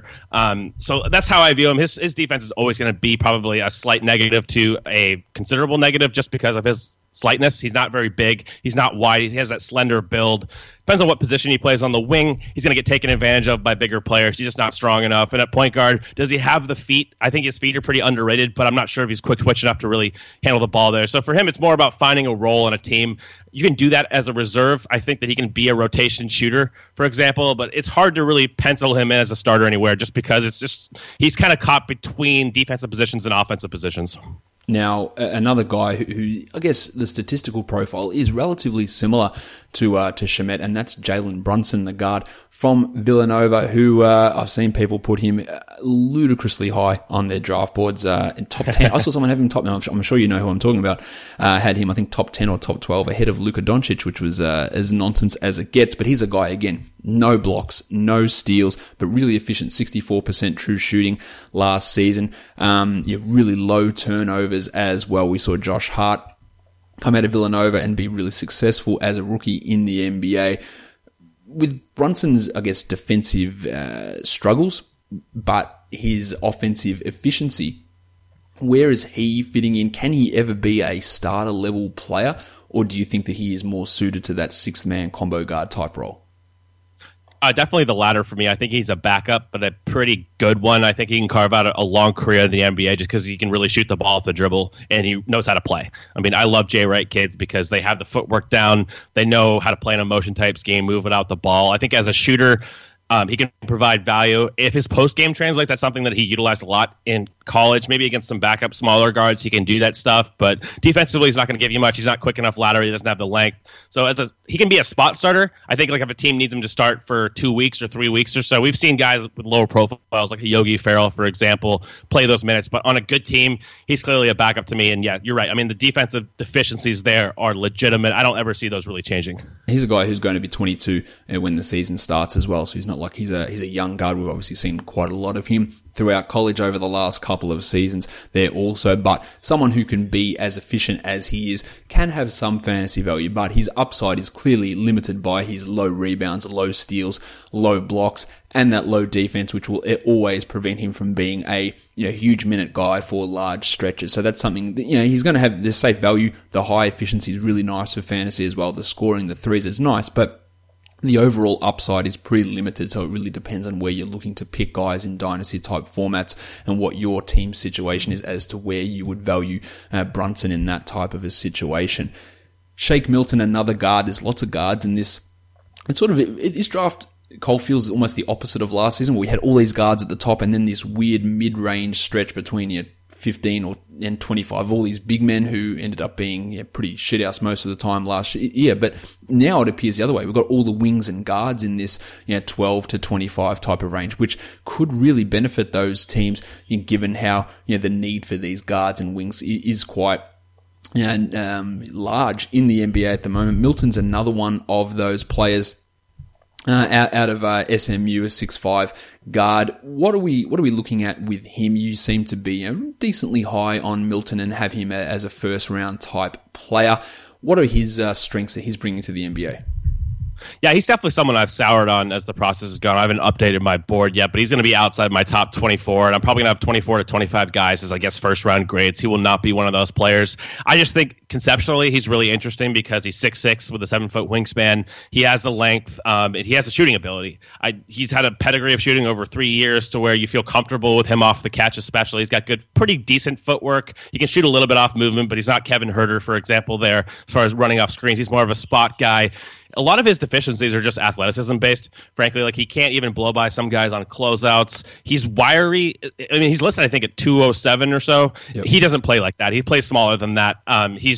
So that's how I view him. His defense is always going to be probably a slight negative to a considerable negative just because of his slightness. He's not very big. He's not wide. He has that slender build. Depends on what position he plays on the wing. He's going to get taken advantage of by bigger players. He's just not strong enough. And at point guard, does he have the feet? I think his feet are pretty underrated, but I'm not sure if he's quick twitch enough to really handle the ball there. So for him, it's more about finding a role on a team. You can do that as a reserve. I think that he can be a rotation shooter, for example, but it's hard to really pencil him in as a starter anywhere just because he's kind of caught between defensive positions and offensive positions. Now, another guy who I guess the statistical profile is relatively similar to Shamet, and that's Jalen Brunson, the guard from Villanova, who I've seen people put him ludicrously high on their draft boards in top 10. I saw someone have him top 10. I'm sure you know who I'm talking about. Had him, I think, top 10 or top 12 ahead of Luka Doncic, which was as nonsense as it gets. But he's a guy, again, no blocks, no steals, but really efficient, 64% true shooting last season. Really low turnovers as well. We saw Josh Hart come out of Villanova and be really successful as a rookie in the NBA. With Brunson's, I guess, defensive struggles, but his offensive efficiency, where is he fitting in? Can he ever be a starter level player, or do you think that he is more suited to that sixth man combo guard type role? Definitely the latter for me. I think he's a backup, but a pretty good one. I think he can carve out a long career in the NBA just because he can really shoot the ball off the dribble and he knows how to play. I mean, I love Jay Wright kids because they have the footwork down. They know how to play in a motion type scheme, move it out the ball. I think as a shooter, he can provide value. If his post game translates, that's something that he utilized a lot in college. Maybe against some backup smaller guards, he can do that stuff. But defensively, he's not going to give you much. He's not quick enough laterally. He doesn't have the length. So he can be a spot starter. I think like if a team needs him to start for 2 weeks or 3 weeks or so, we've seen guys with lower profiles like Yogi Ferrell, for example, play those minutes. But on a good team, he's clearly a backup to me. And yeah, you're right. I mean, the defensive deficiencies there are legitimate. I don't ever see those really changing. He's a guy who's going to be 22 when the season starts as well. So he's not like he's a young guard. We've obviously seen quite a lot of him throughout college over the last couple of seasons there also, but someone who can be as efficient as he is can have some fantasy value, but his upside is clearly limited by his low rebounds, low steals, low blocks, and that low defense, which will always prevent him from being a huge minute guy for large stretches. So that's something that, he's going to have the safe value. The high efficiency is really nice for fantasy as well. The scoring, the threes is nice, but the overall upside is pretty limited, so it really depends on where you're looking to pick guys in dynasty type formats and what your team situation is as to where you would value Brunson in that type of a situation. Shake Milton, another guard. There's lots of guards in this. This draft, Cole feels almost the opposite of last season, where we had all these guards at the top and then this weird mid-range stretch between 15 and 25, all these big men who ended up being pretty shithouse most of the time last year. But now it appears the other way. We've got all the wings and guards in this 12 to 25 type of range, which could really benefit those teams given how the need for these guards and wings is quite large in the NBA at the moment. Milton's another one of those players out of SMU, a 6'5" guard. What are we looking at with him? You seem to be decently high on Milton and have him as a first round type player. What are his strengths that he's bringing to the NBA? Yeah, he's definitely someone I've soured on as the process has gone. I haven't updated my board yet, but he's going to be outside my top 24, and I'm probably going to have 24 to 25 guys as, I guess, first-round grades. He will not be one of those players. I just think conceptually he's really interesting because he's 6'6" with a 7-foot wingspan. He has the length. He has the shooting ability. He's had a pedigree of shooting over 3 years to where you feel comfortable with him off the catch especially. He's got pretty decent footwork. He can shoot a little bit off movement, but he's not Kevin Huerter, for example, there as far as running off screens. He's more of a spot guy. A lot of his deficiencies are just athleticism based. Frankly, like he can't even blow by some guys on closeouts. He's wiry. I mean, he's listed, I think, at 207 or so. Yep. He doesn't play like that. He plays smaller than that. He's just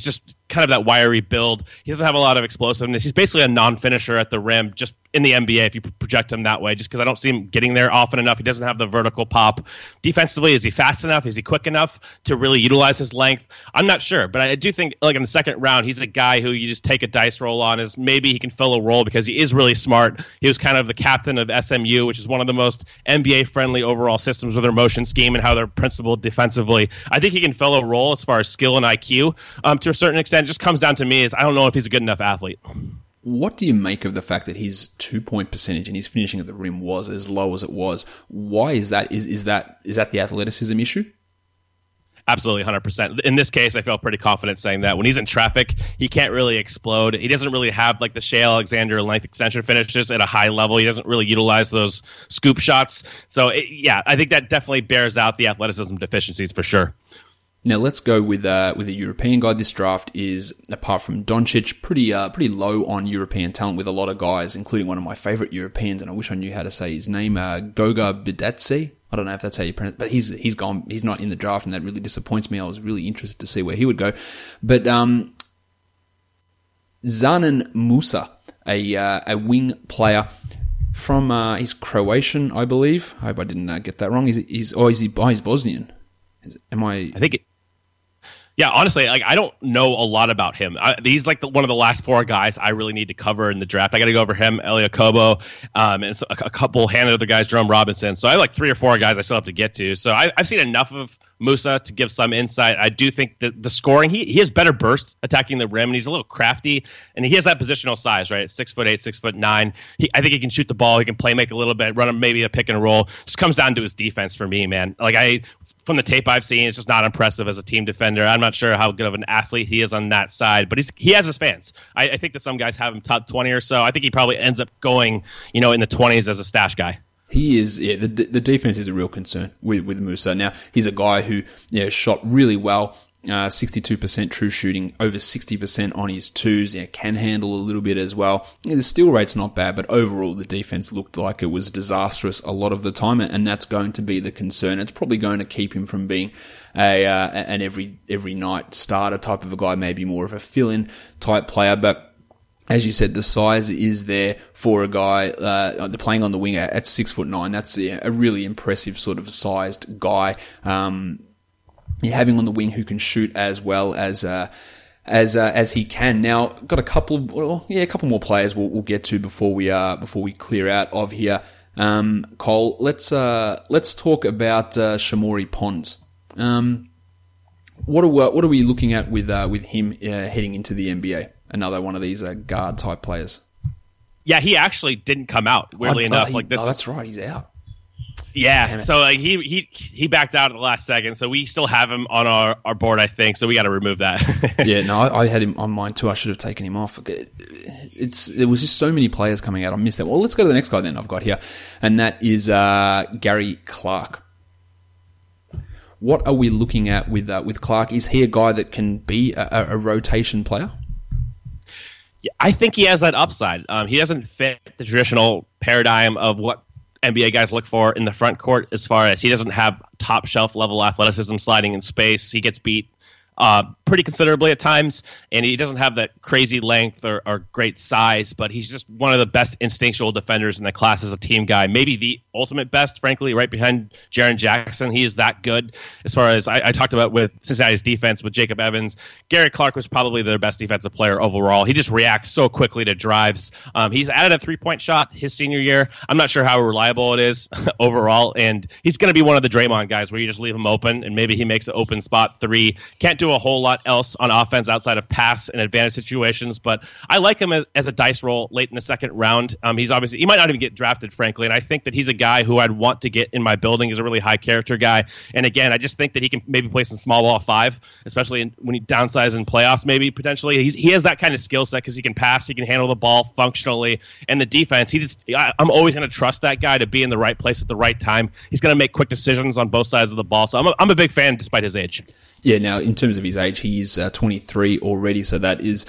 kind of that wiry build. He doesn't have a lot of explosiveness. He's basically a non-finisher at the rim, just in the NBA if you project him that way, just because I don't see him getting there often enough. He doesn't have the vertical pop. Defensively, is he fast enough? Is he quick enough to really utilize his length? I'm not sure, but I do think like in the second round, he's a guy who you just take a dice roll on as maybe he can fill a role because he is really smart. He was kind of the captain of SMU, which is one of the most NBA-friendly overall systems with their motion scheme and how they're principled defensively. I think he can fill a role as far as skill and IQ to a certain extent. It just comes down to me is I don't know if he's a good enough athlete. What do you make of the fact that his 2-point percentage and his finishing at the rim was as low as it was? Why is that? Is that the athleticism issue? Absolutely, 100%. In this case, I feel pretty confident saying that when he's in traffic, he can't really explode. He doesn't really have like the Shea Alexander length extension finishes at a high level. He doesn't really utilize those scoop shots. So, I think that definitely bears out the athleticism deficiencies for sure. Now let's go with a European guy. This draft is, apart from Doncic, pretty low on European talent with a lot of guys, including one of my favorite Europeans, and I wish I knew how to say his name, Goga Bitadze. I don't know if that's how you pronounce it, but he's gone. He's not in the draft, and that really disappoints me. I was really interested to see where he would go. But Zanan Musa, a wing player from he's Croatian, I believe. I hope I didn't get that wrong. He's Bosnian. I think it. Yeah, honestly, like I don't know a lot about him. He's like one of the last four guys I really need to cover in the draft. I got to go over him, Elie Okobo, and so a couple handed other guys, Jerome Robinson. So I have like 3 or 4 guys I still have to get to. So I've seen enough of Musa to give some insight. I do think that the scoring, he has better burst attacking the rim, and he's a little crafty, and he has that positional size, right? 6'8", 6'9". I think he can shoot the ball. He can play make a little bit, run maybe a pick and roll. Just comes down to his defense for me, man. Like from the tape I've seen, it's just not impressive as a team defender. I'm not sure how good of an athlete he is on that side, but he has his fans. I think that some guys have him top 20 or so. I think he probably ends up going, in the 20s as a stash guy. He is, the defense is a real concern with Musa. Now, he's a guy who, shot really well, 62% true shooting, over 60% on his twos, can handle a little bit as well. The steal rate's not bad, but overall the defense looked like it was disastrous a lot of the time, and that's going to be the concern. It's probably going to keep him from being an every night starter type of a guy, maybe more of a fill-in type player, but as you said, the size is there for a guy playing on the wing at 6'9". That's a really impressive sort of sized guy. Having on the wing who can shoot as well as he can. Now, got a couple more players we'll get to before we clear out of here. Cole, let's talk about Shamorie Ponds. What are we looking at with him heading into the NBA? Another one of these guard type players. Yeah, he actually didn't come out. Weirdly enough, that's right, he's out. Yeah, so he backed out at the last second. So we still have him on our board, I think. So we got to remove that. Yeah, no, I had him on mine too. I should have taken him off. There was just so many players coming out. I missed that. Well, let's go to the next guy then I've got here, and that is Gary Clark. What are we looking at with Clark? Is he a guy that can be a rotation player? Yeah, I think he has that upside. He doesn't fit the traditional paradigm of what NBA guys look for in the front court, as far as he doesn't have top shelf level athleticism sliding in space. He gets beat pretty considerably at times, and he doesn't have that crazy length or great size, but he's just one of the best instinctual defenders in the class as a team guy. Maybe the ultimate best, frankly, right behind Jaren Jackson. He is that good. As far as I talked about with Cincinnati's defense with Jacob Evans, Gary Clark was probably their best defensive player overall. He just reacts so quickly to drives. He's added a 3-point shot his senior year. I'm not sure how reliable it is overall, and he's going to be one of the Draymond guys where you just leave him open, and maybe he makes an open spot 3. Can't do a whole lot else on offense outside of pass and advantage situations, but I like him as a dice roll late in the second round. He might not even get drafted, frankly, and I think that he's a guy who I'd want to get in my building. He's a really high character guy, and again, I just think that he can maybe play some small ball 5, especially when he downsize in playoffs, maybe potentially. He has that kind of skill set because he can pass, he can handle the ball functionally, and the defense, I'm always going to trust that guy to be in the right place at the right time. He's going to make quick decisions on both sides of the ball, so I'm a big fan despite his age. Yeah, now in terms of his age, he is 23 already, so that is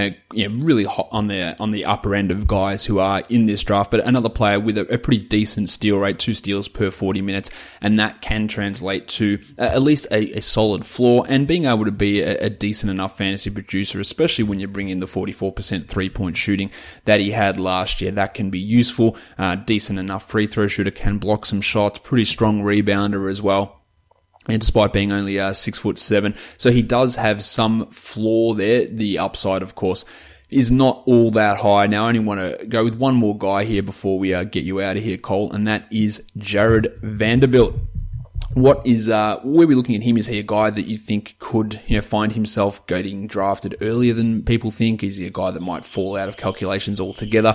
really hot on the upper end of guys who are in this draft. But another player with a pretty decent steal rate, 2 steals per 40 minutes, and that can translate to at least a solid floor and being able to be a decent enough fantasy producer, especially when you bring in the 44% 3-point shooting that he had last year. That can be useful. Decent enough free throw shooter, can block some shots, pretty strong rebounder as well. And despite being only 6'7", so he does have some floor there. The upside, of course, is not all that high. Now, I only want to go with one more guy here before we get you out of here, Cole, and that is Jared Vanderbilt. What is where we're looking at him? Is he a guy that you think could find himself getting drafted earlier than people think? Is he a guy that might fall out of calculations altogether?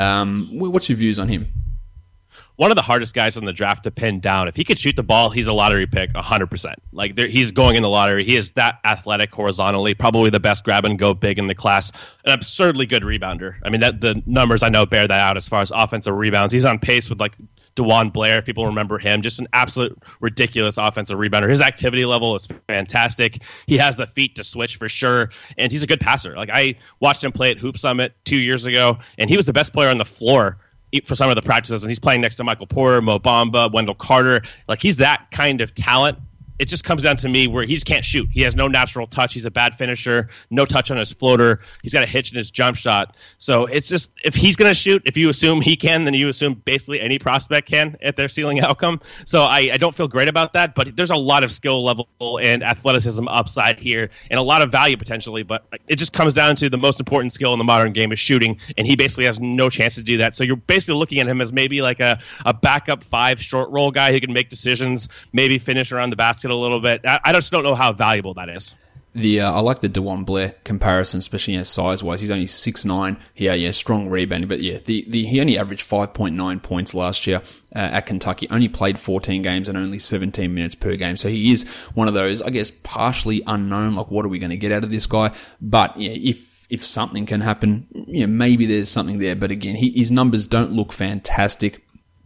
What's your views on him? One of the hardest guys on the draft to pin down. If he could shoot the ball, he's a lottery pick, 100%. He's going in the lottery. He is that athletic horizontally, probably the best grab and go big in the class. An absurdly good rebounder. I mean, the numbers I know bear that out as far as offensive rebounds. He's on pace with DeJuan Blair, if people remember him. Just an absolute ridiculous offensive rebounder. His activity level is fantastic. He has the feet to switch for sure, and he's a good passer. I watched him play at Hoop Summit 2 years ago, and he was the best player on the floor for some of the practices, and he's playing next to Michael Porter, Mo Bamba, Wendell Carter. He's that kind of talent. It just comes down to me where he just can't shoot. He has no natural touch. He's a bad finisher, no touch on his floater. He's got a hitch in his jump shot. So it's just, if he's going to shoot, if you assume he can, then you assume basically any prospect can at their ceiling outcome. So I don't feel great about that, but there's a lot of skill level and athleticism upside here and a lot of value potentially, but it just comes down to the most important skill in the modern game is shooting, and he basically has no chance to do that. So you're basically looking at him as maybe a backup 5 short roll guy who can make decisions, maybe finish around the basket a little bit. I just don't know how valuable that is. I like the DeJuan Blair comparison, especially size-wise. He's only 6'9". Strong rebounding. But he only averaged 5.9 points last year at Kentucky. Only played 14 games and only 17 minutes per game. So he is one of those, I guess, partially unknown. What are we going to get out of this guy? But if something can happen, maybe there's something there. But again, his numbers don't look fantastic.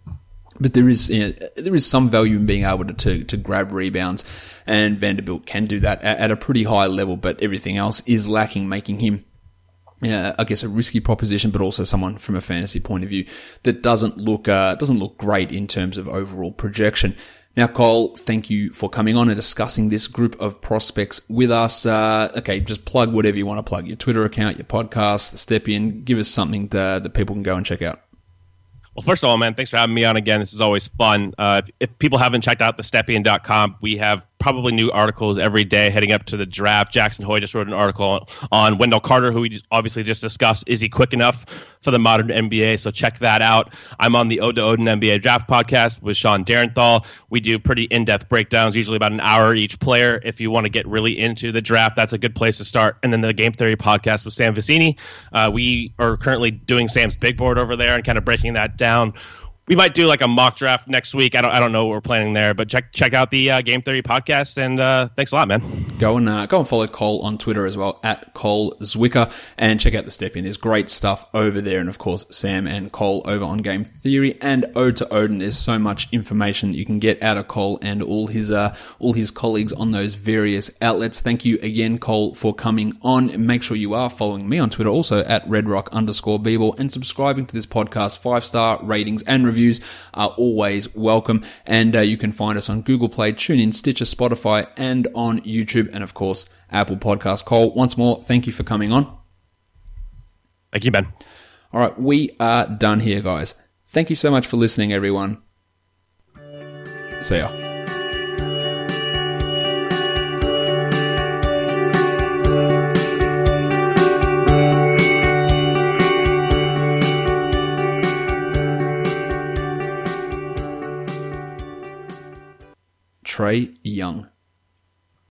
But there is some value in being able to grab rebounds, and Vanderbilt can do that at a pretty high level. But everything else is lacking, making him, I guess, a risky proposition, but also someone from a fantasy point of view that doesn't look great in terms of overall projection. Now, Cole, thank you for coming on and discussing this group of prospects with us. Okay, just plug whatever you want to plug: your Twitter account, your podcast, the Stepien. Give us something that people can go and check out. Well, first of all, man, thanks for having me on again. This is always fun. If people haven't checked out thestepien.com, we have probably new articles every day heading up to the draft. Jackson Hoy just wrote an article on Wendell Carter, who we obviously just discussed. Is he quick enough for the modern NBA? So check that out. I'm on the Ode to Odin NBA Draft podcast with Sean Darenthal. We do pretty in-depth breakdowns, usually about an hour each player. If you want to get really into the draft, that's a good place to start. And then the Game Theory podcast with Sam Vecini. We are currently doing Sam's big board over there and kind of breaking that down. We might do a mock draft next week. I don't know what we're planning there, but check out the Game Theory podcast, and thanks a lot, man. Go and follow Cole on Twitter as well, at Cole Zwicker, and check out the Stepien. There's great stuff over there, and of course Sam and Cole over on Game Theory and Ode to Odin. There's so much information that you can get out of Cole and all his colleagues on those various outlets. Thank you again, Cole, for coming on. And make sure you are following me on Twitter also at redrock_bball, and subscribing to this podcast. 5-star ratings and reviews are always welcome, and you can find us on Google Play, TuneIn, Stitcher, Spotify, and on YouTube, and of course Apple Podcasts. Cole, once more, thank you for coming on. Thank you, Ben. All right, we are done here, guys. Thank you so much for listening, everyone. See ya. Trae Young.